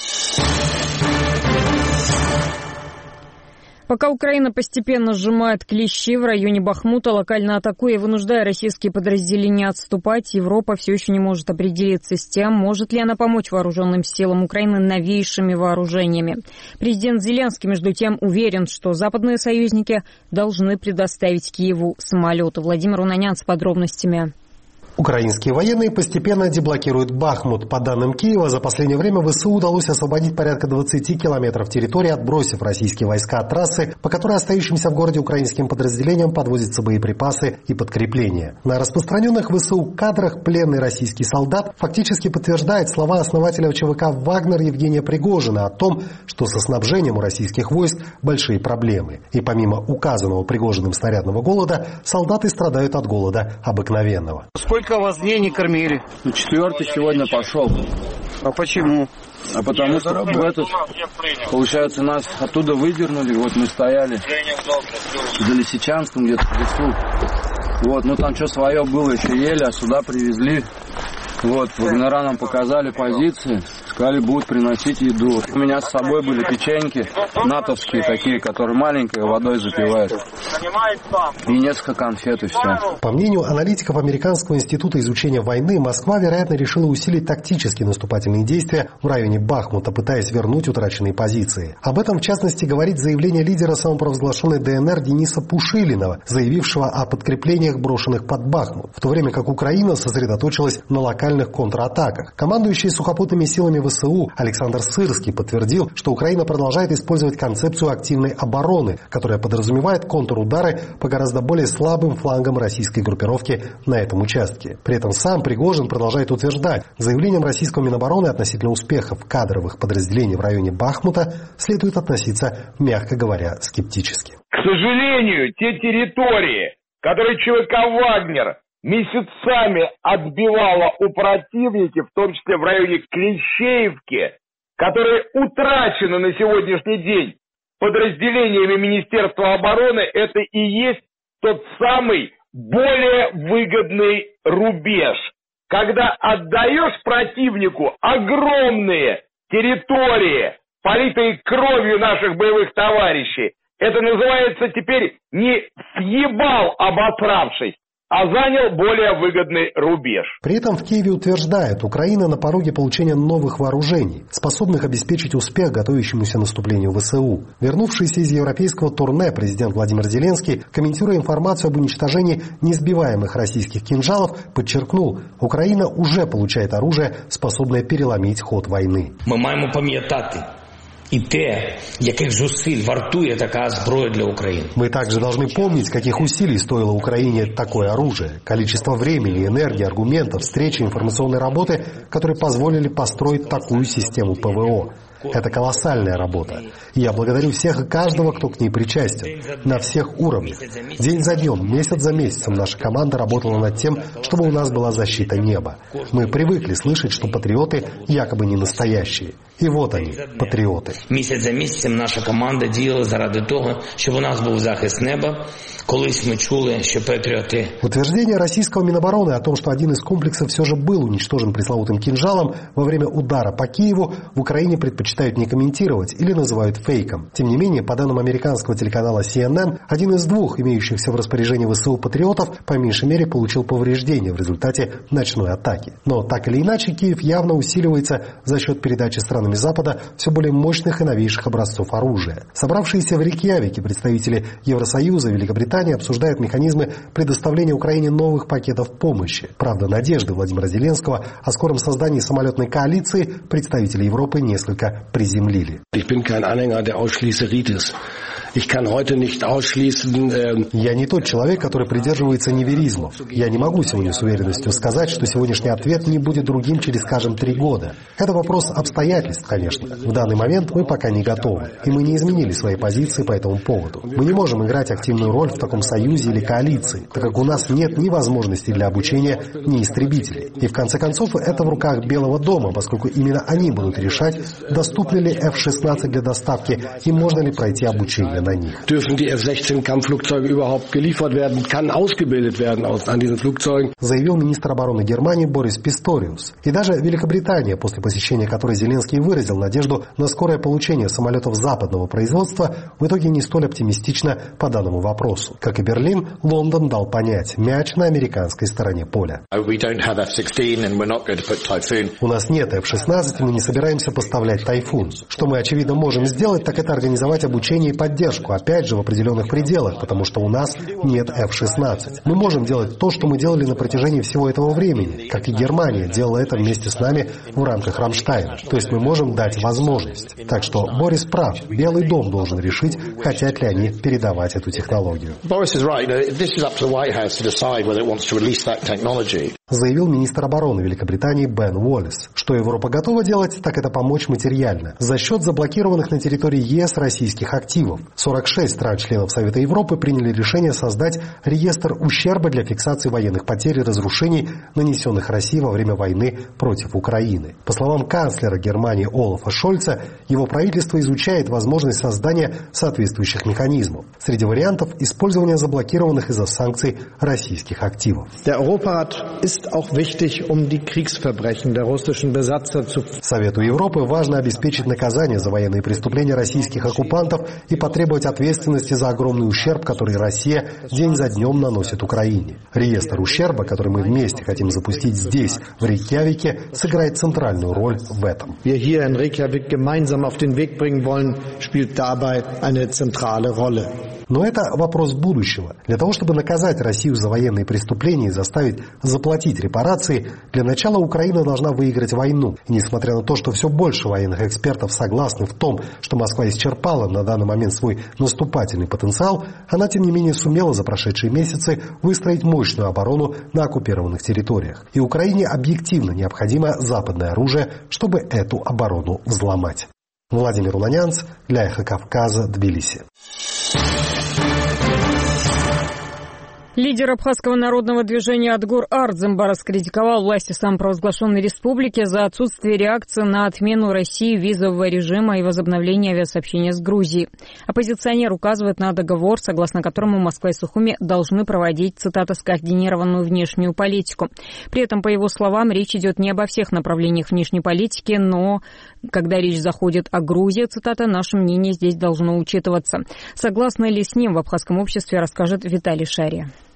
Speaker 1: Пока Украина постепенно сжимает клещи в районе Бахмута, локально атакуя и вынуждая российские подразделения отступать, Европа все еще не может определиться с тем, может ли она помочь вооруженным силам Украины новейшими вооружениями. Президент Зеленский, между тем, уверен, что западные союзники должны предоставить Киеву самолеты. Владимир Унанян с подробностями.
Speaker 14: Украинские военные постепенно деблокируют Бахмут. По данным Киева, за последнее время ВСУ удалось освободить порядка 20 километров территории, отбросив российские войска от трассы, по которой остающимся в городе украинским подразделениям подвозятся боеприпасы и подкрепления. На распространенных в ВСУ кадрах пленный российский солдат фактически подтверждает слова основателя ЧВК «Вагнер» Евгения Пригожина о том, что со снабжением у российских войск большие проблемы. И помимо указанного Пригожиным снарядного голода, солдаты страдают от голода обыкновенного.
Speaker 15: Сколько вас дней не кормили? 4-й сегодня пошел. А почему? А потому что получается, нас оттуда выдернули. Вот мы стояли за Лисичанском где-то в лесу. Вот, ну там что свое было, еще ели, а сюда привезли. Вот, Вагнера нам показали позиции, сказали, будут приносить еду. У меня с собой были печеньки натовские такие, которые маленькие, водой запивают. И несколько конфет, и все.
Speaker 14: По мнению аналитиков Американского института изучения войны, Москва, вероятно, решила усилить тактические наступательные действия в районе Бахмута, пытаясь вернуть утраченные позиции. Об этом, в частности, говорит заявление лидера самопровозглашенной ДНР Дениса Пушилинова, заявившего о подкреплениях, брошенных под Бахмут, в то время как Украина сосредоточилась на локальных контратаках. Командующий сухопутными силами ВСУ Александр Сырский подтвердил, что Украина продолжает использовать концепцию активной обороны, которая подразумевает контрудары по гораздо более слабым флангам российской группировки на этом участке. При этом сам Пригожин продолжает утверждать, заявлениям российского Минобороны относительно успехов кадровых подразделений в районе Бахмута следует относиться, мягко говоря, скептически.
Speaker 16: К сожалению, те территории, которые ЧВК «Вагнер» месяцами отбивала у противника, в том числе в районе Клещеевки, которые утрачены на сегодняшний день подразделениями Министерства обороны, это и есть тот самый более выгодный рубеж. Когда отдаешь противнику огромные территории, политые кровью наших боевых товарищей, это называется теперь не съебал обосравшись, а занял более выгодный рубеж.
Speaker 14: При этом в Киеве утверждают, Украина на пороге получения новых вооружений, способных обеспечить успех готовящемуся наступлению ВСУ. Вернувшийся из европейского турне президент Владимир Зеленский, комментируя информацию об уничтожении несбиваемых российских кинжалов, подчеркнул, Украина уже получает оружие, способное переломить ход войны.
Speaker 17: Мы маємо пам'ятати,
Speaker 14: Мы также должны помнить, каких усилий стоило Украине такое оружие, количество времени, энергии, аргументов, встречи, информационной работы, которые позволили построить такую систему ПВО. Это колоссальная работа. И я благодарю всех и каждого, кто к ней причастен, на всех уровнях. День за днем, месяц за месяцем наша команда работала над тем, чтобы у нас была защита неба. Мы привыкли слышать, что патриоты якобы не настоящие. И вот они, патриоты.
Speaker 17: Месяц за месяцем наша команда діяла заради того, щоб у нас був захист неба. Колись мы чули, что патриоты.
Speaker 14: Утверждение российского Минобороны о том, что один из комплексов все же был уничтожен пресловутым кинжалом во время удара по Киеву, в Украине предпочитают не комментировать или называют фейком. Тем не менее, по данным американского телеканала CNN, один из двух имеющихся в распоряжении ВСУ патриотов по меньшей мере получил повреждения в результате ночной атаки. Но так или иначе, Киев явно усиливается за счет передачи странами Запада все более мощных и новейших образцов оружия. Собравшиеся в Рейкьявике представители Евросоюза и Великобритании обсуждают механизмы предоставления Украине новых пакетов помощи. Правда, надежды Владимира Зеленского о скором создании самолетной коалиции представители Европы несколько приземлили. Я не тот человек, который придерживается неверизмов. Я не могу сегодня с уверенностью сказать, что сегодняшний ответ не будет другим через, скажем, 3 года. Это вопрос обстоятельств, конечно. В данный момент мы пока не готовы, и мы не изменили свои позиции по этому поводу. Мы не можем играть активную роль в таком союзе или коалиции, так как у нас нет ни возможности для обучения, ни истребителей. И в конце концов, это в руках Белого дома, поскольку именно они будут решать, доступны ли F-16 для доставки и можно ли пройти обучение на них.
Speaker 18: Dürfen die F-16-Kampfflugzeuge überhaupt geliefert werden, kann ausgebildet werden an diesen Flugzeugen?
Speaker 14: Заявил министр обороны Германии Борис Писториус. И даже Великобритания, после посещения которой Зеленский выразил надежду на скорое получение самолетов западного производства, в итоге не столь оптимистично по данному вопросу. Как и Берлин, Лондон дал понять, мяч на американской стороне поля. У нас нет F-16, и мы не собираемся поставлять «Тайфун». Что мы, очевидно, можем сделать, так это организовать обучение и поддержку, опять же, в определенных пределах, потому что у нас нет F-16. Мы можем делать то, что мы делали на протяжении всего этого времени, как и Германия делала это вместе с нами в рамках Рамштайна. То есть мы можем дать возможность. Так что Борис прав. Белый дом должен решить, хотят ли они передавать эту технологию. Заявил министр обороны Великобритании Бен Уоллес. Что Европа готова делать, так это помочь материально. За счет заблокированных на территории ЕС российских активов. 46 стран-членов Совета Европы приняли решение создать реестр ущерба для фиксации военных потерь и разрушений, нанесенных России во время войны против Украины. По словам канцлера Германии Олафа Шольца, его правительство изучает возможность создания соответствующих механизмов. Среди вариантов – использование заблокированных из-за санкций российских активов. Совету Европы важно обеспечить наказание за военные преступления российских оккупантов и потребовать ответственности за огромный ущерб, который Россия день за днем наносит Украине. Реестр ущерба, который мы вместе хотим запустить здесь, в Рейкьявике, сыграет центральную роль в этом. Но это вопрос будущего. Для того, чтобы наказать Россию за военные преступления и заставить заплатить репарации, для начала Украина должна выиграть войну. И несмотря на то, что все больше военных экспертов согласны в том, что Москва исчерпала на данный момент свой наступательный потенциал, она, тем не менее, сумела за прошедшие месяцы выстроить мощную оборону на оккупированных территориях. И Украине объективно необходимо западное оружие, чтобы эту оборону взломать. Владимир Уланянц для Эхо Кавказа, Тбилиси.
Speaker 1: Лидер абхазского народного движения «Отгор» Ардземба раскритиковал власти самопровозглашенной республики за отсутствие реакции на отмену России визового режима и возобновление авиасообщения с Грузией. Оппозиционер указывает на договор, согласно которому Москва и Сухуми должны проводить, цитата, «скоординированную внешнюю политику». При этом, по его словам, речь идет не обо всех направлениях внешней политики, но когда речь заходит о Грузии, цитата, «наше мнение здесь должно учитываться». Согласны ли с ним в абхазском обществе, расскажет Виталий Шария.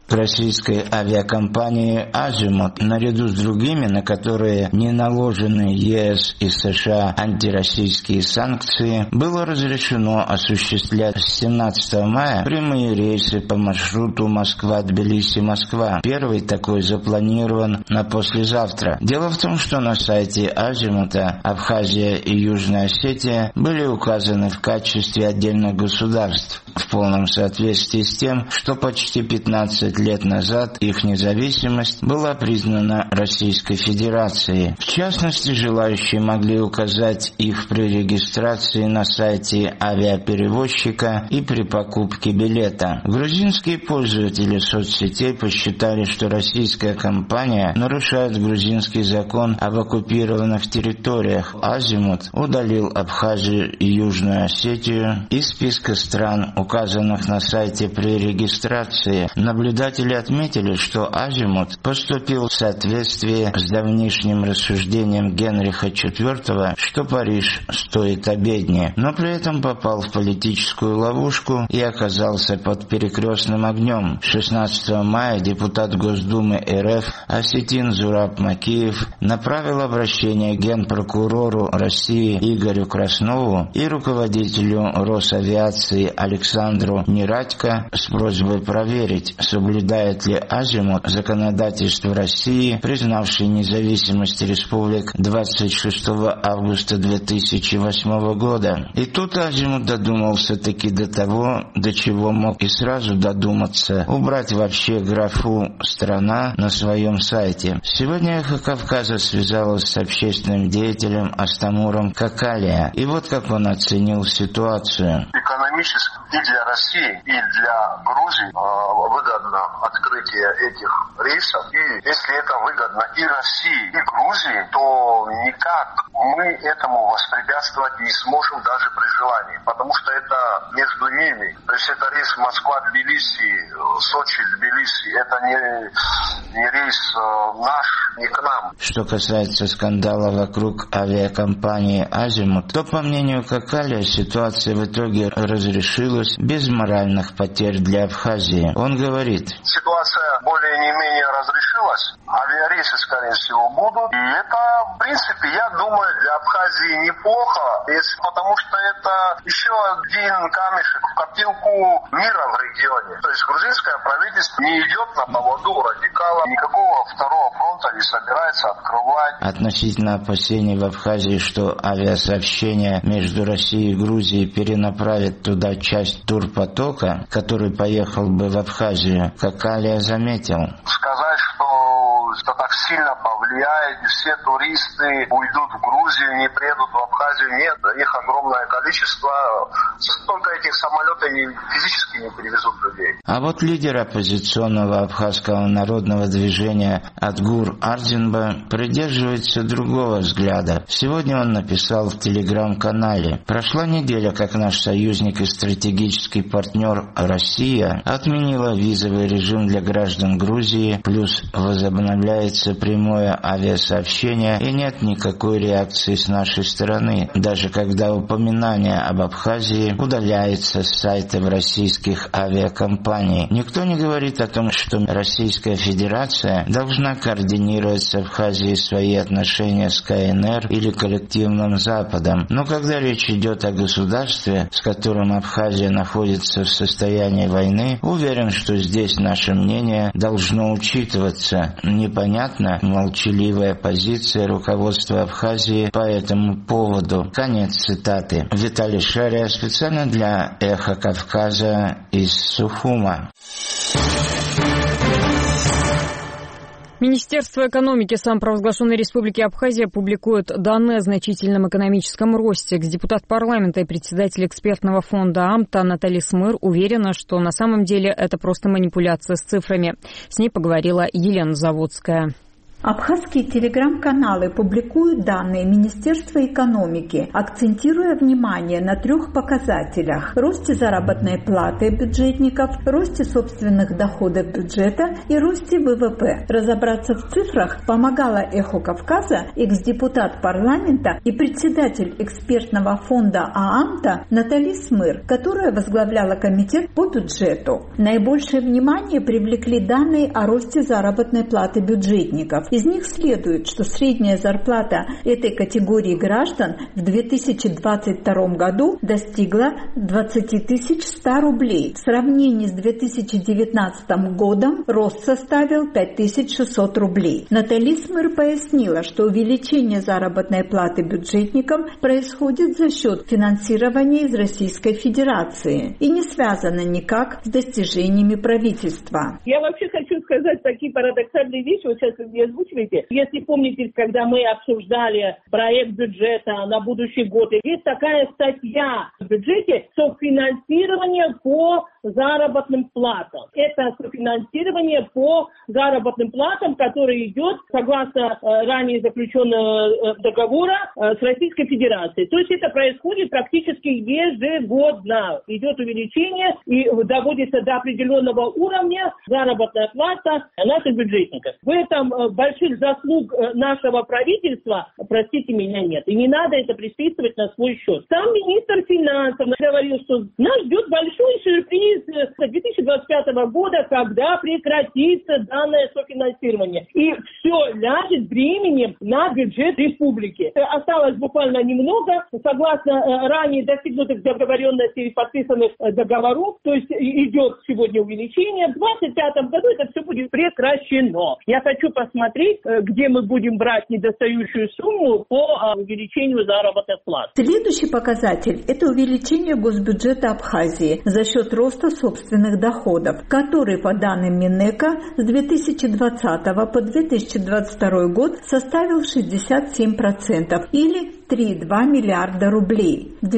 Speaker 19: российской авиакомпании «Азимут», наряду с другими, на которые не наложены ЕС и США антироссийские санкции, было разрешено осуществлять с 17 мая прямые рейсы по маршруту Москва-Тбилиси-Москва. Первый такой запланирован на послезавтра. Дело в том, что на сайте «Азимута» Абхазия и Южная Осетия были указаны в качестве отдельных государств, в полном соответствии с тем, что почти 15 лет назад их независимость была признана Российской Федерацией. В частности, желающие могли указать их при регистрации на сайте авиаперевозчика и при покупке билета. Грузинские пользователи соцсетей посчитали, что российская компания нарушает грузинский закон об оккупированных территориях. «Азимут» удалил Абхазию и Южную Осетию из списка стран, указанных на сайте при регистрации. Наблюдатели отметили, что «Азимут» поступил в соответствии с давнишним рассуждением Генриха IV, что Париж стоит обеднее, но при этом попал в политическую ловушку и оказался под перекрестным огнем. 16 мая депутат Госдумы РФ Осетин Зураб Макеев направил обращение генпрокурору России Игорю Краснову и руководителю Росавиации Александру Нерадько с просьбой проверить, соблюдает ли «Азимут» законодательство России, признавшей независимость республик 26 августа 2008 года. И тут «Азимут» додумался таки до того, до чего мог и сразу додуматься — убрать вообще графу «Страна» на своем сайте. Сегодня «Эхо Кавказа» связалась с общественным деятелем Астамуром Какалия. И вот как он оценил ситуацию.
Speaker 4: Экономически и для России, и для Грузии выгодно открытие этих рейсов. И если это выгодно и России, и Грузии, то никак мы этому воспрепятствовать не сможем даже при желании, потому что это между ними. То есть это рейс Москва-Тбилиси, Сочи-Тбилиси, это не рейс наш, не к нам.
Speaker 19: Что касается скандала вокруг авиакомпании «Азимут», то, по мнению Какалия, ситуация в итоге разрешилась без моральных потерь для Абхазии. Он говорит:
Speaker 4: ситуация более-не-менее разрешилась, авиарейсы, скорее всего, будут, и это, в принципе, я думаю, для Абхазии неплохо, потому что это еще один камешек в копилку мира в регионе. То есть грузинское правительство не идет на поводу радикалов, никакого второго фронта не собирается открывать.
Speaker 19: Относительно опасений в Абхазии, что авиасообщение между Россией и Грузией перенаправит туда часть турпотока, который поехал бы в Абхазию, Какалия заметил:
Speaker 4: сказать, что это так сильно повлияет, и все туристы уйдут в Грузию, не приедут в Абхазию, нет, их огромное количество, столько этих самолетов физически не перевезут людей.
Speaker 19: А вот лидер оппозиционного абхазского народного движения Адгур Ардинба придерживается другого взгляда. Сегодня он написал в телеграм-канале: прошла неделя, как наш союзник и стратегический партнер Россия отменила визовый режим для граждан Грузии, плюс возобновляется прямое авиасообщение, и нет никакой реакции с нашей стороны, даже когда упоминание об Абхазии удаляется с сайтов российских авиакомпаний. Никто не говорит о том, что Российская Федерация должна координировать с Абхазией свои отношения с КНР или коллективным Западом. Но когда речь идет о государстве, с которым Абхазия находится в состоянии войны, уверен, что здесь наше мнение должно учитываться. Непонятна молчаливая позиция руководства Абхазии по этому поводу. Конец цитаты. Виталий Шария специально для «Эхо Кавказа» из Сухума.
Speaker 1: Министерство экономики самопровозглашенной Республики Абхазия публикует данные о значительном экономическом росте. Экс-депутат парламента и председатель экспертного фонда АМТА Наталья Смыр уверена, что на самом деле это просто манипуляция с цифрами. С ней поговорила Елена Заводская.
Speaker 20: Абхазские телеграм-каналы публикуют данные Министерства экономики, акцентируя внимание на 3 показателях: росте заработной платы бюджетников, росте собственных доходов бюджета и росте ВВП. Разобраться в цифрах помогала «Эхо Кавказа» экс-депутат парламента и председатель экспертного фонда ААМТа Натали Смыр, которая возглавляла комитет по бюджету. Наибольшее внимание привлекли данные о росте заработной платы бюджетников. Из них следует, что средняя зарплата этой категории граждан в 2022 году достигла 20 100 рублей. В сравнении с 2019 годом рост составил 5600 рублей. Натали Смыр пояснила, что увеличение заработной платы бюджетникам происходит за счет финансирования из Российской Федерации и не связано никак с достижениями правительства.
Speaker 21: Я вообще хочу сказать такие парадоксальные вещи, вот сейчас вы мне озвучиваете. Если помните, когда мы обсуждали проект бюджета на будущий год, есть такая статья в бюджете софинансирование по заработным платам. Это софинансирование по заработным платам, которое идет согласно ранее заключенного договора с Российской Федерацией. То есть это происходит практически ежегодно. Идет увеличение и доводится до определенного уровня заработная плата наших бюджетников. В этом больших заслуг нашего правительства, простите меня, нет. И не надо это приписывать на свой счет. Сам министр финансов говорил, что нас ждет большой сюрприз 2025 года, когда прекратится данное софинансирование. И все ляжет бременем на бюджет республики. Осталось буквально немного, согласно ранее достигнутых договоренностей и подписанных договоров, то есть идет сегодня увеличение. В 2025 году это все будет прекращено. Я хочу посмотреть, где мы будем брать недостающую сумму по увеличению заработных плат.
Speaker 20: Следующий показатель – это увеличение госбюджета Абхазии за счет роста собственных доходов, который, по данным Минэка, с 2020 по 2022 год составил 67% или 3,2 миллиарда рублей. В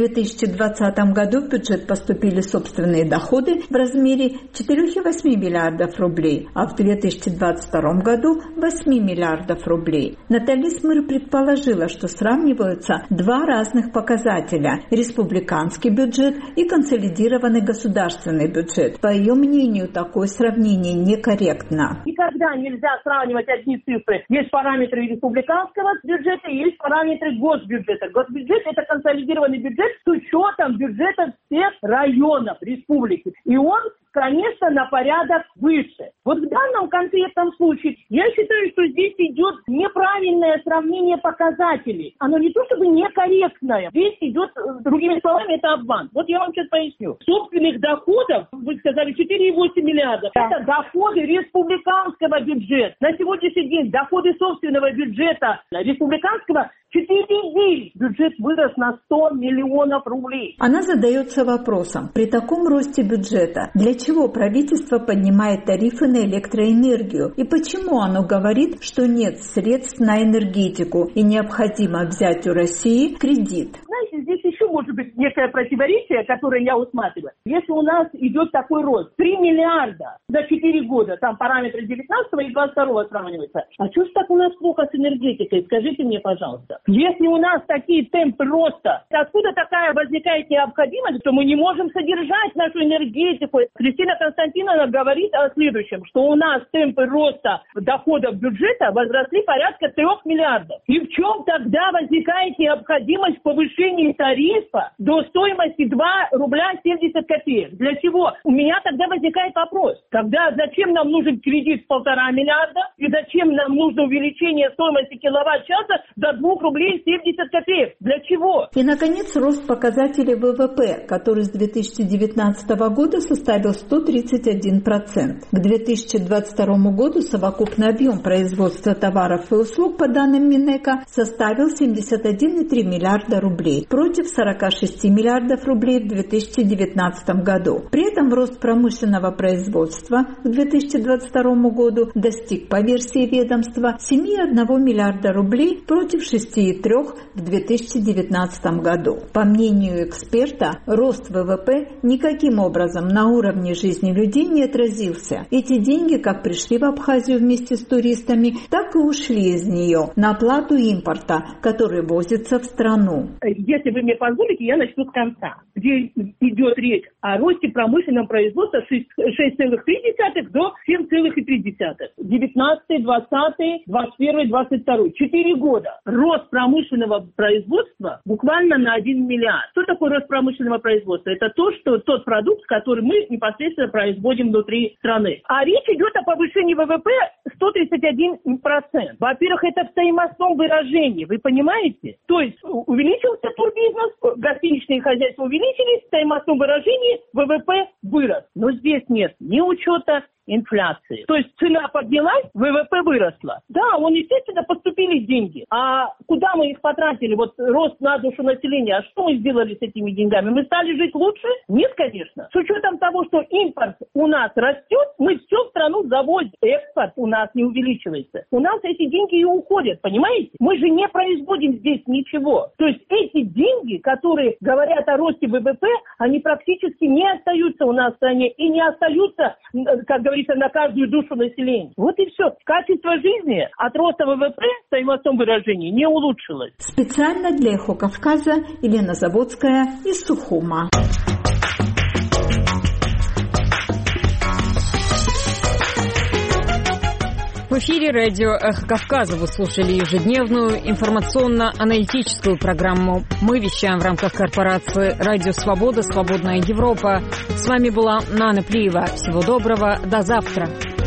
Speaker 20: 2020 году в бюджет поступили собственные доходы в размере 4,8 миллиардов рублей, а в 2022 году 8 миллиардов рублей. Натали Смыр предположила, что сравниваются два разных показателя – республиканский бюджет и консолидированный государственный бюджет. По ее мнению, такое сравнение некорректно.
Speaker 21: Никогда нельзя сравнивать одни цифры. Есть параметры республиканского бюджета и есть параметры госбюджета. Госбюджет – это консолидированный бюджет с учетом бюджета всех районов республики. И он, конечно, на порядок выше. Вот в данном конкретном случае я считаю, что здесь идет неправильное сравнение показателей. Оно не то чтобы некорректное. Здесь идет, другими словами, это обман. Вот я вам сейчас поясню. Собственных доходов, вы сказали, 4,8 миллиарда. Да. Это доходы республиканского бюджета. На сегодняшний день доходы собственного бюджета республиканского 4,9. Бюджет вырос на 100 миллионов рублей.
Speaker 20: Она задается вопросом, при таком росте бюджета, для чего правительство поднимает тарифы на электроэнергию и почему оно говорит, что нет средств на энергетику и необходимо взять у России кредит?
Speaker 21: Знаете, здесь еще может быть некое противоречие, которое я усматриваю. Если у нас идет такой рост, 3 миллиарда за 4 года, там параметры 19 и 22 сравниваются, а что ж так у нас плохо с энергетикой? Скажите мне, пожалуйста. Если у нас такие темпы роста, откуда такая возникает необходимость, что мы не можем содержать нашу энергетику? Кристина Константиновна говорит о следующем, что у нас темпы роста доходов бюджета возросли порядка 3 миллиардов. И в чем тогда возникает необходимость повышения тарифа до стоимости 2 рубля 70 копеек? Для чего? У меня тогда возникает вопрос. Зачем нам нужен кредит в 1,5 миллиарда? И зачем нам нужно увеличение стоимости киловатт-часа до 2 рублей 70 копеек? Для чего?
Speaker 20: И, наконец, рост показателей ВВП, который с 2019 года составил 131%. К 2022 году совокупный объем производства товаров и услуг, по данным Минэка, составил 71,3 миллиарда рублей против 46 миллиардов рублей в 2019 году. При этом рост промышленного производства к 2022 году достиг, по версии ведомства, 7,1 миллиарда рублей против 6,3 в 2019 году. По мнению эксперта, рост ВВП никаким образом на уровне жизни людей не отразился. Эти деньги как пришли в Абхазию вместе с туристами, так и ушли из нее на оплату импорта, который возится в страну.
Speaker 21: Если вы мне позволите, я начну с конца, где идет речь о росте промышленного производства с 6,3 до 7,3. 19, 20, 21, 22. 4 года. Рост промышленного производства буквально на 1 миллиард. Что такое рост промышленного производства? Это тот продукт, который мы непосредственно производим внутри страны. А речь идет о повышении ВВП 131%. Во-первых, это в стоимостном выражении, вы понимаете? То есть увеличился турбизнес, гостиничные хозяйства увеличились, в стоимостном выражении ВВП вырос. Но здесь нет ни учета инфляции. То есть цена поднялась, ВВП выросла. Да, естественно, поступили деньги. А куда мы их потратили? Вот рост на душу населения. А что мы сделали с этими деньгами? Мы стали жить лучше? Нет, конечно. С учетом того, что импорт у нас растет, мы все в страну завозим. Экспорт у нас не увеличивается. У нас эти деньги и уходят, понимаете? Мы же не производим здесь ничего. То есть эти деньги, которые говорят о росте ВВП, они практически не остаются у нас в стране и не остаются, как говорится, на каждую душу населения. Вот и все. Качество жизни от роста ВВП в стоимостном выражении не улучшилось.
Speaker 20: Специально для «Эхо Кавказа» Елена Заводская из Сухума.
Speaker 1: В эфире радио «Эхо Кавказа» вы слушали ежедневную информационно-аналитическую программу. Мы вещаем в рамках корпорации «Радио Свобода. Свободная Европа». С вами была Нана Плиева. Всего доброго. До завтра.